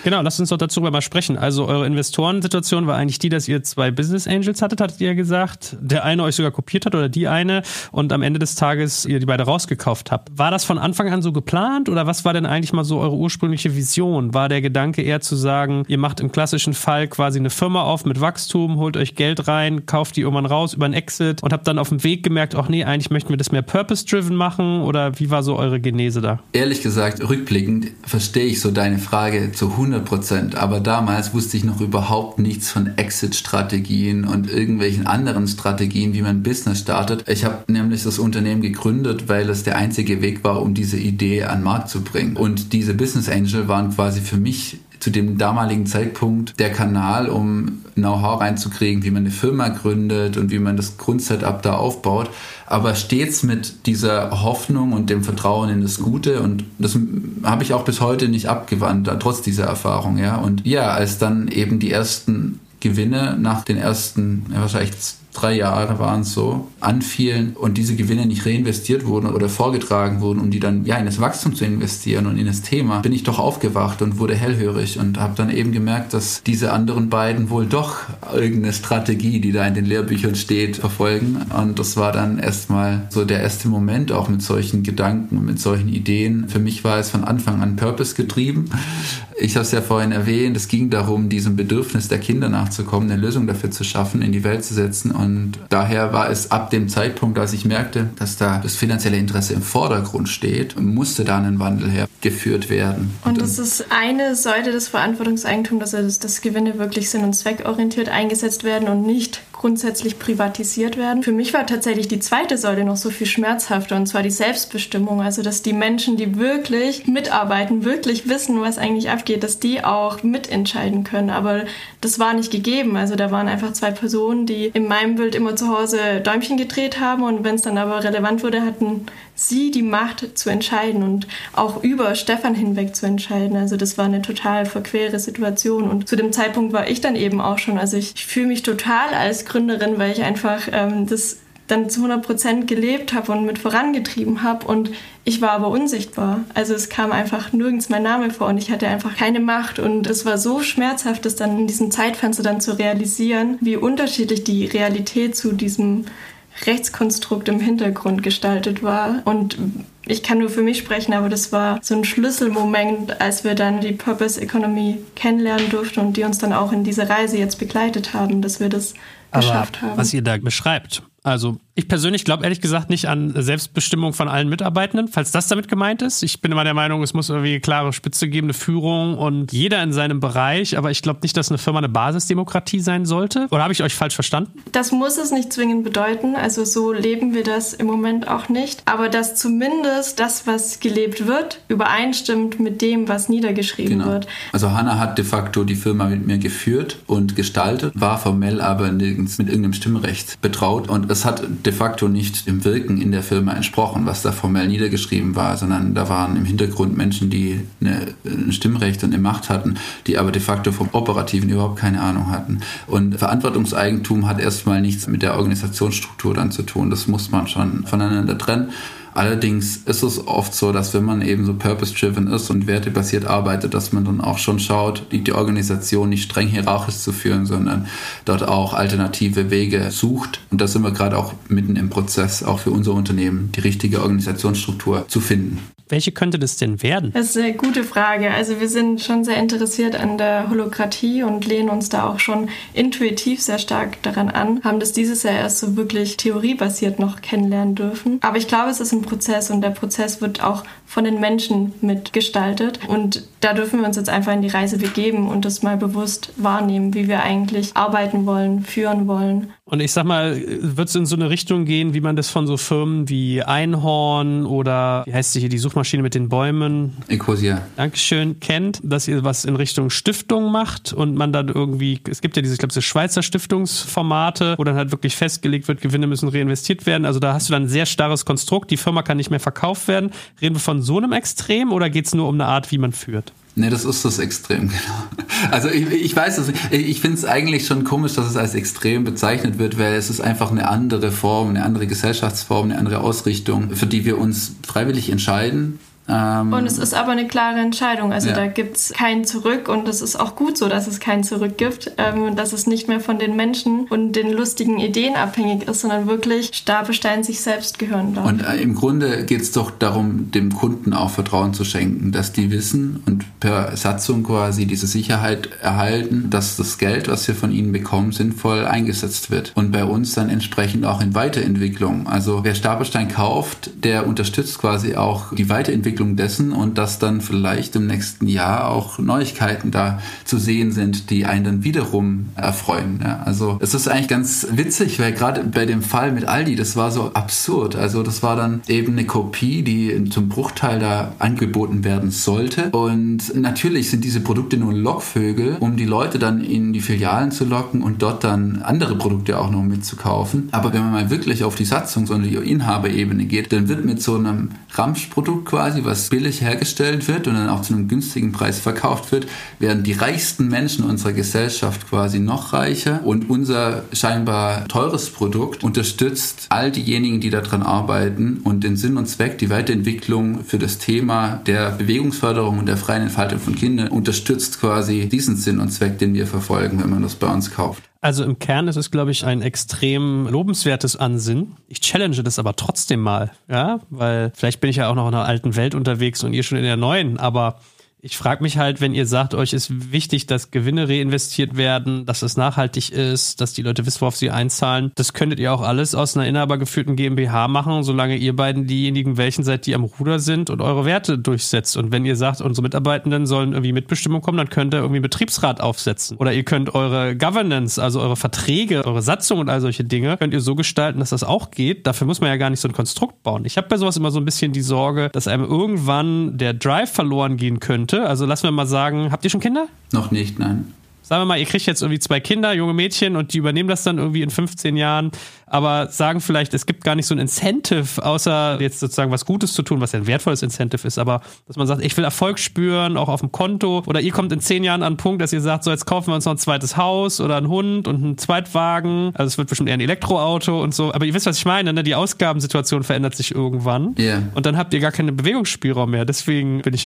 S2: Genau, lasst uns doch darüber mal sprechen. Also eure Investorensituation war eigentlich die, dass ihr 2 Business Angels hattet ihr gesagt. Der eine euch sogar kopiert hat oder die eine und am Ende des Tages ihr die beide rausgekauft habt. War das von Anfang an so geplant oder was war denn eigentlich mal so eure ursprüngliche Vision? War der Gedanke eher zu sagen, ihr macht im klassischen Fall quasi eine Firma auf mit Wachstum, holt euch Geld rein, kauft die irgendwann raus über einen Exit und habt dann auf dem Weg gemerkt, ach nee, eigentlich möchten wir das mehr purpose-driven machen oder wie war so eure Genese da?
S4: Ehrlich gesagt, rückblickend verstehe ich so deine Frage zu 100%, aber damals wusste ich noch überhaupt nichts von Exit-Strategien und irgendwelchen anderen Strategien, wie man ein Business startet. Ich habe nämlich das Unternehmen gegründet, weil es der einzige Weg war, um diese Idee an den Markt zu bringen. Und diese Business Angel waren quasi für mich zu dem damaligen Zeitpunkt der Kanal, um Know-how reinzukriegen, wie man eine Firma gründet und wie man das Grundsetup da aufbaut, aber stets mit dieser Hoffnung und dem Vertrauen in das Gute und das habe ich auch bis heute nicht abgewandt, trotz dieser Erfahrung, ja. Und ja, als dann eben die ersten Gewinne nach den ersten, wahrscheinlich 3 Jahre waren es so, anfielen und diese Gewinne nicht reinvestiert wurden oder vorgetragen wurden, um die dann in das Wachstum zu investieren und in das Thema, bin ich doch aufgewacht und wurde hellhörig und habe dann eben gemerkt, dass diese anderen beiden wohl doch irgendeine Strategie, die da in den Lehrbüchern steht, verfolgen. Und das war dann erstmal so der erste Moment auch mit solchen Gedanken und mit solchen Ideen. Für mich war es von Anfang an Purpose getrieben. Ich habe es ja vorhin erwähnt, es ging darum, diesem Bedürfnis der Kinder nachzukommen, eine Lösung dafür zu schaffen, in die Welt zu setzen. Und daher war es ab dem Zeitpunkt, als ich merkte, dass da das finanzielle Interesse im Vordergrund steht, musste da ein Wandel hergeführt werden.
S3: Und das ist eine Säule des Verantwortungseigentums, dass Gewinne wirklich sinn- und zweckorientiert eingesetzt werden und nicht grundsätzlich privatisiert werden. Für mich war tatsächlich die zweite Säule noch so viel schmerzhafter, und zwar die Selbstbestimmung. Also, dass die Menschen, die wirklich mitarbeiten, wirklich wissen, was eigentlich abgeht, dass die auch mitentscheiden können. Aber das war nicht gegeben. Also, da waren einfach 2 Personen, die in meinem Bild immer zu Hause Däumchen gedreht haben, und wenn es dann aber relevant wurde, hatten sie die Macht zu entscheiden und auch über Stefan hinweg zu entscheiden. Also das war eine total verquere Situation, und zu dem Zeitpunkt war ich dann eben auch schon, also ich fühle mich total als Gründerin, weil ich einfach das dann zu 100% gelebt habe und mit vorangetrieben habe, und ich war aber unsichtbar. Also es kam einfach nirgends mein Name vor und ich hatte einfach keine Macht, und es war so schmerzhaft, das dann in diesem Zeitfenster dann zu realisieren, wie unterschiedlich die Realität zu diesem Rechtskonstrukt im Hintergrund gestaltet war. Und ich kann nur für mich sprechen, aber das war so ein Schlüsselmoment, als wir dann die Purpose Economy kennenlernen durften und die uns dann auch in diese Reise jetzt begleitet haben, dass wir das geschafft haben.
S2: Was ihr da beschreibt, also ich persönlich glaube ehrlich gesagt nicht an Selbstbestimmung von allen Mitarbeitenden, falls das damit gemeint ist. Ich bin immer der Meinung, es muss irgendwie klare Spitze geben, eine Führung und jeder in seinem Bereich, aber ich glaube nicht, dass eine Firma eine Basisdemokratie sein sollte. Oder habe ich euch falsch verstanden?
S3: Das muss es nicht zwingend bedeuten, also so leben wir das im Moment auch nicht, aber dass zumindest das, was gelebt wird, übereinstimmt mit dem, was niedergeschrieben wird.
S4: Also Hannah hat de facto die Firma mit mir geführt und gestaltet, war formell aber nirgends mit irgendeinem Stimmrecht betraut, und es hat de facto nicht dem Wirken in der Firma entsprochen, was da formell niedergeschrieben war, sondern da waren im Hintergrund Menschen, die ein Stimmrecht und eine Macht hatten, die aber de facto vom Operativen überhaupt keine Ahnung hatten. Und Verantwortungseigentum hat erstmal nichts mit der Organisationsstruktur dann zu tun. Das muss man schon voneinander trennen. Allerdings ist es oft so, dass wenn man eben so purpose-driven ist und wertebasiert arbeitet, dass man dann auch schon schaut, die Organisation nicht streng hierarchisch zu führen, sondern dort auch alternative Wege sucht. Und da sind wir gerade auch mitten im Prozess, auch für unser Unternehmen, die richtige Organisationsstruktur zu finden.
S2: Welche könnte das denn werden?
S3: Das ist eine gute Frage. Also wir sind schon sehr interessiert an der Holokratie und lehnen uns da auch schon intuitiv sehr stark daran an, haben das dieses Jahr erst so wirklich theoriebasiert noch kennenlernen dürfen. Aber ich glaube, es ist ein Prozess, und der Prozess wird auch von den Menschen mitgestaltet, und da dürfen wir uns jetzt einfach in die Reise begeben und das mal bewusst wahrnehmen, wie wir eigentlich arbeiten wollen, führen wollen.
S2: Und ich sag mal, wird es in so eine Richtung gehen, wie man das von so Firmen wie Einhorn oder, wie heißt sie hier, die Suchmaschine mit den Bäumen?
S4: Ecosia.
S2: Dankeschön, kennt, dass ihr was in Richtung Stiftung macht und man dann irgendwie, es gibt ja diese, ich glaube, diese Schweizer Stiftungsformate, wo dann halt wirklich festgelegt wird, Gewinne müssen reinvestiert werden. Also da hast du dann ein sehr starres Konstrukt, die Firma kann nicht mehr verkauft werden. Reden wir von so einem Extrem oder geht es nur um eine Art, wie man führt?
S4: Nee, das ist das Extrem, genau. Also ich weiß es, ich finde es eigentlich schon komisch, dass es als Extrem bezeichnet wird, weil es ist einfach eine andere Form, eine andere Gesellschaftsform, eine andere Ausrichtung, für die wir uns freiwillig entscheiden.
S3: Und es ist aber eine klare Entscheidung. Also da gibt es kein Zurück und es ist auch gut so, dass es kein Zurück gibt. Dass es nicht mehr von den Menschen und den lustigen Ideen abhängig ist, sondern wirklich Stapelstein sich selbst gehören darf.
S4: Und im Grunde geht es doch darum, dem Kunden auch Vertrauen zu schenken, dass die wissen und per Satzung quasi diese Sicherheit erhalten, dass das Geld, was wir von ihnen bekommen, sinnvoll eingesetzt wird. Und bei uns dann entsprechend auch in Weiterentwicklung. Also wer Stapelstein kauft, der unterstützt quasi auch die Weiterentwicklung dessen und dass dann vielleicht im nächsten Jahr auch Neuigkeiten da zu sehen sind, die einen dann wiederum erfreuen. Ja, also es ist eigentlich ganz witzig, weil gerade bei dem Fall mit Aldi, das war so absurd. Also das war dann eben eine Kopie, die zum Bruchteil da angeboten werden sollte. Und natürlich sind diese Produkte nur Lockvögel, um die Leute dann in die Filialen zu locken und dort dann andere Produkte auch noch mitzukaufen. Aber wenn man mal wirklich auf die Satzungs- und die Inhaberebene geht, dann wird mit so einem Ramschprodukt quasi, was billig hergestellt wird und dann auch zu einem günstigen Preis verkauft wird, werden die reichsten Menschen unserer Gesellschaft quasi noch reicher und unser scheinbar teures Produkt unterstützt all diejenigen, die daran arbeiten und den Sinn und Zweck, die Weiterentwicklung für das Thema der Bewegungsförderung und der freien Entfaltung von Kindern unterstützt quasi diesen Sinn und Zweck, den wir verfolgen, wenn man das bei uns kauft.
S2: Also im Kern ist es, glaube ich, ein extrem lobenswertes Ansinnen. Ich challenge das aber trotzdem mal, ja, weil vielleicht bin ich ja auch noch in einer alten Welt unterwegs und ihr schon in der neuen, aber ich frage mich halt, wenn ihr sagt, euch ist wichtig, dass Gewinne reinvestiert werden, dass es nachhaltig ist, dass die Leute wissen, worauf sie einzahlen. Das könntet ihr auch alles aus einer inhabergeführten GmbH machen, solange ihr beiden diejenigen welchen seid, die am Ruder sind und eure Werte durchsetzt. Und wenn ihr sagt, unsere Mitarbeitenden sollen irgendwie Mitbestimmung kommen, dann könnt ihr irgendwie einen Betriebsrat aufsetzen. Oder ihr könnt eure Governance, also eure Verträge, eure Satzung und all solche Dinge, könnt ihr so gestalten, dass das auch geht. Dafür muss man ja gar nicht so ein Konstrukt bauen. Ich habe bei sowas immer so ein bisschen die Sorge, dass einem irgendwann der Drive verloren gehen könnte. Also lassen wir mal sagen, habt ihr schon Kinder?
S4: Noch nicht, nein.
S2: Sagen wir mal, ihr kriegt jetzt irgendwie 2 Kinder, junge Mädchen, und die übernehmen das dann irgendwie in 15 Jahren, aber sagen vielleicht, es gibt gar nicht so ein Incentive, außer jetzt sozusagen was Gutes zu tun, was ja ein wertvolles Incentive ist, aber dass man sagt, ich will Erfolg spüren, auch auf dem Konto, oder ihr kommt in 10 Jahren an den Punkt, dass ihr sagt, so jetzt kaufen wir uns noch ein zweites Haus oder einen Hund und einen Zweitwagen, also es wird bestimmt eher ein Elektroauto und so, aber ihr wisst, was ich meine, ne? Die Ausgabensituation verändert sich irgendwann und dann habt ihr gar keinen Bewegungsspielraum mehr, deswegen bin ich...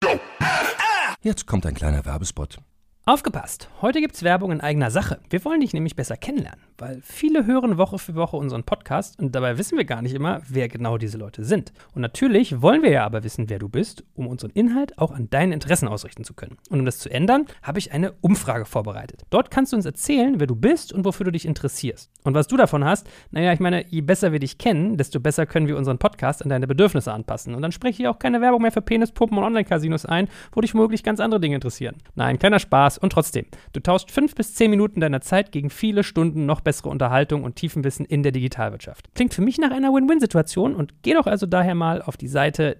S1: Jetzt kommt ein kleiner Werbespot.
S5: Aufgepasst! Heute gibt's Werbung in eigener Sache. Wir wollen dich nämlich besser kennenlernen, weil viele hören Woche für Woche unseren Podcast und dabei wissen wir gar nicht immer, wer genau diese Leute sind. Und natürlich wollen wir ja aber wissen, wer du bist, um unseren Inhalt auch an deinen Interessen ausrichten zu können. Und um das zu ändern, habe ich eine Umfrage vorbereitet. Dort kannst du uns erzählen, wer du bist und wofür du dich interessierst. Und was du davon hast, naja, ich meine, je besser wir dich kennen, desto besser können wir unseren Podcast an deine Bedürfnisse anpassen. Und dann spreche ich auch keine Werbung mehr für Penispuppen und Online-Casinos ein, wo dich womöglich ganz andere Dinge interessieren. Nein, kleiner Spaß. Und trotzdem, du tauschst 5 bis 10 Minuten deiner Zeit gegen viele Stunden noch bessere Unterhaltung und Tiefenwissen in der Digitalwirtschaft. Klingt für mich nach einer Win-Win-Situation und geh doch also daher mal auf die Seite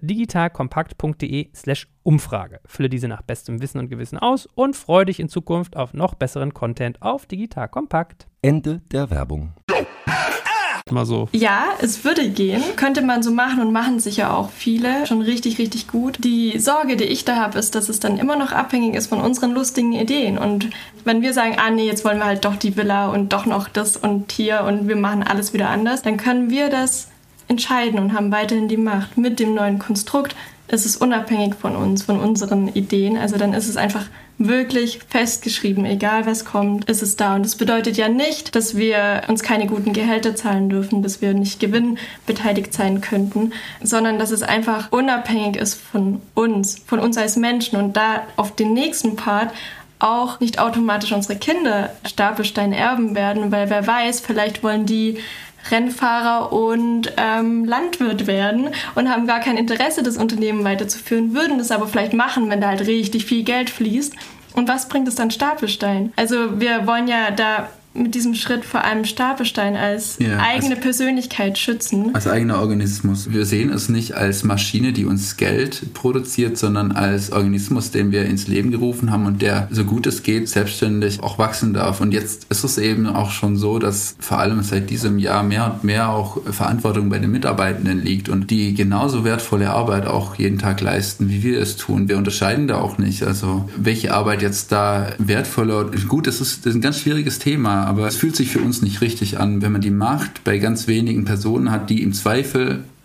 S5: digitalkompakt.de/Umfrage. Fülle diese nach bestem Wissen und Gewissen aus und freue dich in Zukunft auf noch besseren Content auf Digital Kompakt.
S1: Ende der Werbung.
S2: Mal so.
S3: Ja, es würde gehen. Könnte man so machen und machen sicher auch viele. Schon richtig, richtig gut. Die Sorge, die ich da habe, ist, dass es dann immer noch abhängig ist von unseren lustigen Ideen. Und wenn wir sagen, nee, jetzt wollen wir halt doch die Villa und doch noch das und hier und wir machen alles wieder anders, dann können wir das entscheiden und haben weiterhin die Macht. Mit dem neuen Konstrukt ist es unabhängig von uns, von unseren Ideen. Also dann ist es einfach wirklich festgeschrieben, egal was kommt, ist es da. Und das bedeutet ja nicht, dass wir uns keine guten Gehälter zahlen dürfen, dass wir nicht gewinnbeteiligt sein könnten, sondern dass es einfach unabhängig ist von uns als Menschen und da auf den nächsten Part auch nicht automatisch unsere Kinder Stapelstein erben werden, weil wer weiß, vielleicht wollen die Rennfahrer und Landwirt werden und haben gar kein Interesse, das Unternehmen weiterzuführen, würden das aber vielleicht machen, wenn da halt richtig viel Geld fließt. Und was bringt es dann Stapelstein? Also wir wollen ja da mit diesem Schritt vor allem Stapelstein als eigene Persönlichkeit schützen.
S4: Als eigener Organismus. Wir sehen es nicht als Maschine, die uns Geld produziert, sondern als Organismus, den wir ins Leben gerufen haben und der, so gut es geht, selbstständig auch wachsen darf. Und jetzt ist es eben auch schon so, dass vor allem seit diesem Jahr mehr und mehr auch Verantwortung bei den Mitarbeitenden liegt und die genauso wertvolle Arbeit auch jeden Tag leisten, wie wir es tun. Wir unterscheiden da auch nicht. Also welche Arbeit jetzt da wertvoller, gut, das ist ein ganz schwieriges Thema, aber es fühlt sich für uns nicht richtig an, wenn man die Macht bei ganz wenigen Personen hat, die im Zweifel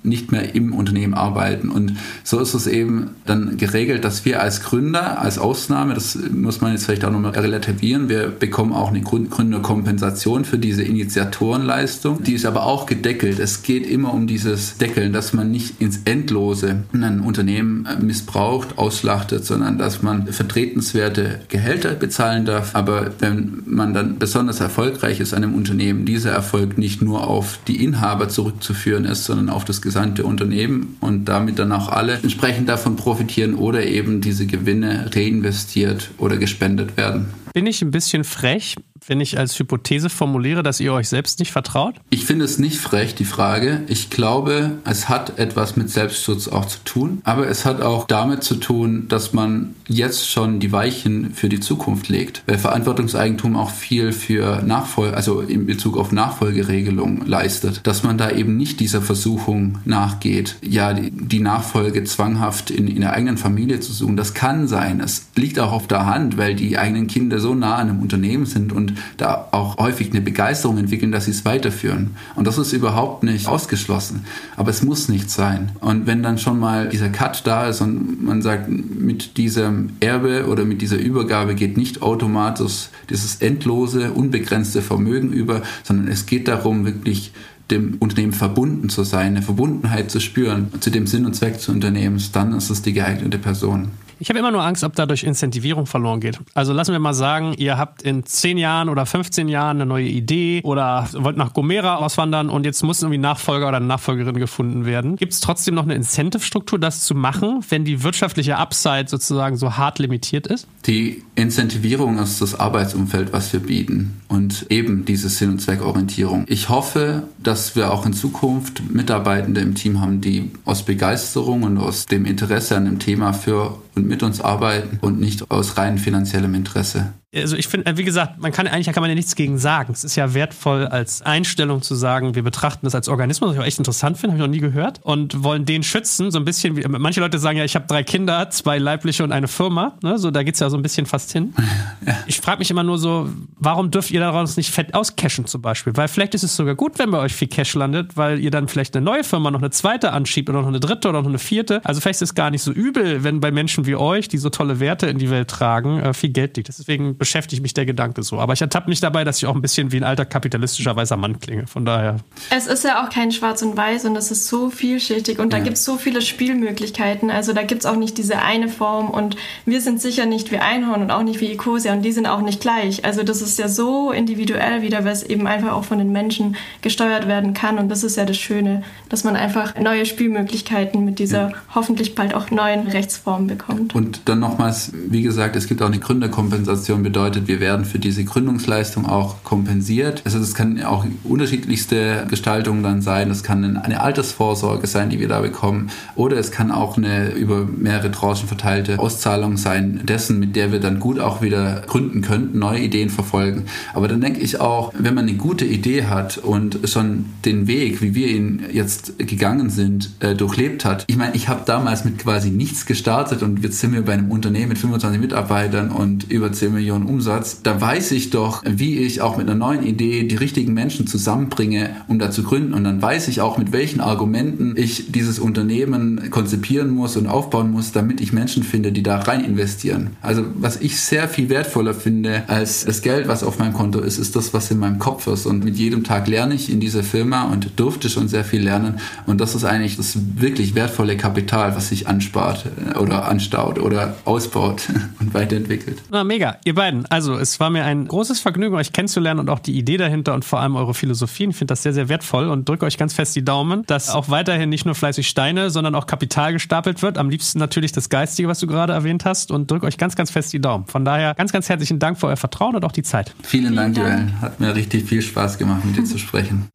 S4: nicht mehr im Unternehmen arbeiten. Und so ist es eben dann geregelt, dass wir als Gründer, als Ausnahme, das muss man jetzt vielleicht auch nochmal relativieren, wir bekommen auch eine Gründerkompensation für diese Initiatorenleistung. Die ist aber auch gedeckelt. Es geht immer um dieses Deckeln, dass man nicht ins Endlose ein Unternehmen missbraucht, ausschlachtet, sondern dass man vertretenswerte Gehälter bezahlen darf. Aber wenn man dann besonders erfolgreich ist an einem Unternehmen, dieser Erfolg nicht nur auf die Inhaber zurückzuführen ist, sondern auf das gesamte Unternehmen und damit dann auch alle entsprechend davon profitieren oder eben diese Gewinne reinvestiert oder gespendet werden.
S2: Bin ich ein bisschen frech, wenn ich als Hypothese formuliere, dass ihr euch selbst nicht vertraut?
S4: Ich finde es nicht frech, die Frage. Ich glaube, es hat etwas mit Selbstschutz auch zu tun. Aber es hat auch damit zu tun, dass man jetzt schon die Weichen für die Zukunft legt. Weil Verantwortungseigentum auch viel für Nachfolge, also in Bezug auf Nachfolgeregelung leistet. Dass man da eben nicht dieser Versuchung nachgeht, ja, die Nachfolge zwanghaft in der eigenen Familie zu suchen. Das kann sein. Es liegt auch auf der Hand, weil die eigenen Kinder so nah an einem Unternehmen sind und da auch häufig eine Begeisterung entwickeln, dass sie es weiterführen. Und das ist überhaupt nicht ausgeschlossen. Aber es muss nicht sein. Und wenn dann schon mal dieser Cut da ist und man sagt, mit diesem Erbe oder mit dieser Übergabe geht nicht automatisch dieses endlose, unbegrenzte Vermögen über, sondern es geht darum, wirklich dem Unternehmen verbunden zu sein, eine Verbundenheit zu spüren, zu dem Sinn und Zweck des Unternehmens, dann ist es die geeignete Person.
S2: Ich habe immer nur Angst, ob dadurch Incentivierung verloren geht. Also lassen wir mal sagen, ihr habt in 10 Jahren oder 15 Jahren eine neue Idee oder wollt nach Gomera auswandern und jetzt muss irgendwie ein Nachfolger oder eine Nachfolgerin gefunden werden. Gibt es trotzdem noch eine Incentive-Struktur, das zu machen, wenn die wirtschaftliche Upside sozusagen so hart limitiert ist?
S4: Die Incentivierung ist das Arbeitsumfeld, was wir bieten und eben diese Sinn- und Zweckorientierung. Ich hoffe, dass wir auch in Zukunft Mitarbeitende im Team haben, die aus Begeisterung und aus dem Interesse an dem Thema für und mit uns arbeiten und nicht aus rein finanziellem Interesse.
S2: Also ich finde, wie gesagt, kann man ja nichts gegen sagen. Es ist ja wertvoll als Einstellung zu sagen, wir betrachten das als Organismus, was ich auch echt interessant finde, habe ich noch nie gehört, und wollen den schützen, so ein bisschen wie, manche Leute sagen ja, ich habe 3 Kinder, 2 leibliche und eine Firma, ne? So, da geht's ja so ein bisschen fast hin. Ja. Ich frage mich immer nur so, warum dürft ihr daraus nicht fett auscashen zum Beispiel? Weil vielleicht ist es sogar gut, wenn bei euch viel Cash landet, weil ihr dann vielleicht eine neue Firma, noch eine zweite anschiebt oder noch eine dritte oder noch eine vierte. Also vielleicht ist es gar nicht so übel, wenn bei Menschen wie euch, die so tolle Werte in die Welt tragen, viel Geld liegt. Deswegen beschäftigt mich der Gedanke so. Aber ich ertappe mich dabei, dass ich auch ein bisschen wie ein alter kapitalistischer weißer Mann klinge. Von daher.
S3: Es ist ja auch kein Schwarz und Weiß und es ist so vielschichtig und da gibt es so viele Spielmöglichkeiten. Also da gibt es auch nicht diese eine Form und wir sind sicher nicht wie Einhorn und auch nicht wie Ecosia und die sind auch nicht gleich. Also das ist ja so individuell wieder, weil es eben einfach auch von den Menschen gesteuert werden kann und das ist ja das Schöne, dass man einfach neue Spielmöglichkeiten mit dieser hoffentlich bald auch neuen Rechtsform bekommt.
S4: Und dann nochmals, wie gesagt, es gibt auch eine Gründerkompensation, bedeutet, wir werden für diese Gründungsleistung auch kompensiert. Also das kann auch unterschiedlichste Gestaltungen dann sein. Das kann eine Altersvorsorge sein, die wir da bekommen. Oder es kann auch eine über mehrere Tranchen verteilte Auszahlung sein, dessen, mit der wir dann gut auch wieder gründen könnten, neue Ideen verfolgen. Aber dann denke ich auch, wenn man eine gute Idee hat und schon den Weg, wie wir ihn jetzt gegangen sind, durchlebt hat. Ich meine, ich habe damals mit quasi nichts gestartet und jetzt sind wir bei einem Unternehmen mit 25 Mitarbeitern und über 10 Millionen Umsatz. Da weiß ich doch, wie ich auch mit einer neuen Idee die richtigen Menschen zusammenbringe, um da zu gründen. Und dann weiß ich auch, mit welchen Argumenten ich dieses Unternehmen konzipieren muss und aufbauen muss, damit ich Menschen finde, die da rein investieren. Also was ich sehr viel wertvoller finde als das Geld, was auf meinem Konto ist, ist das, was in meinem Kopf ist. Und mit jedem Tag lerne ich in dieser Firma und durfte schon sehr viel lernen. Und das ist eigentlich das wirklich wertvolle Kapital, was sich anspart oder anstaut oder ausbaut und weiterentwickelt.
S2: Na, mega. Ihr beiden. Also, es war mir ein großes Vergnügen, euch kennenzulernen und auch die Idee dahinter und vor allem eure Philosophien. Ich finde das sehr, sehr wertvoll und drücke euch ganz fest die Daumen, dass auch weiterhin nicht nur fleißig Steine, sondern auch Kapital gestapelt wird. Am liebsten natürlich das Geistige, was du gerade erwähnt hast, und drücke euch ganz, ganz fest die Daumen. Von daher ganz, ganz herzlichen Dank für euer Vertrauen und auch die Zeit.
S4: Vielen Dank, Joel. Hat mir richtig viel Spaß gemacht, mit dir zu sprechen.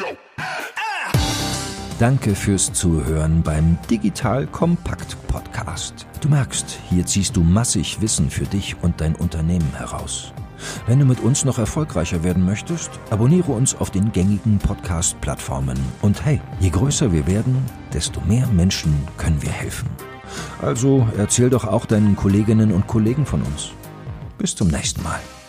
S1: Danke fürs Zuhören beim Digital Kompakt Podcast. Du merkst, hier ziehst du massig Wissen für dich und dein Unternehmen heraus. Wenn du mit uns noch erfolgreicher werden möchtest, abonniere uns auf den gängigen Podcast-Plattformen. Und hey, je größer wir werden, desto mehr Menschen können wir helfen. Also erzähl doch auch deinen Kolleginnen und Kollegen von uns. Bis zum nächsten Mal.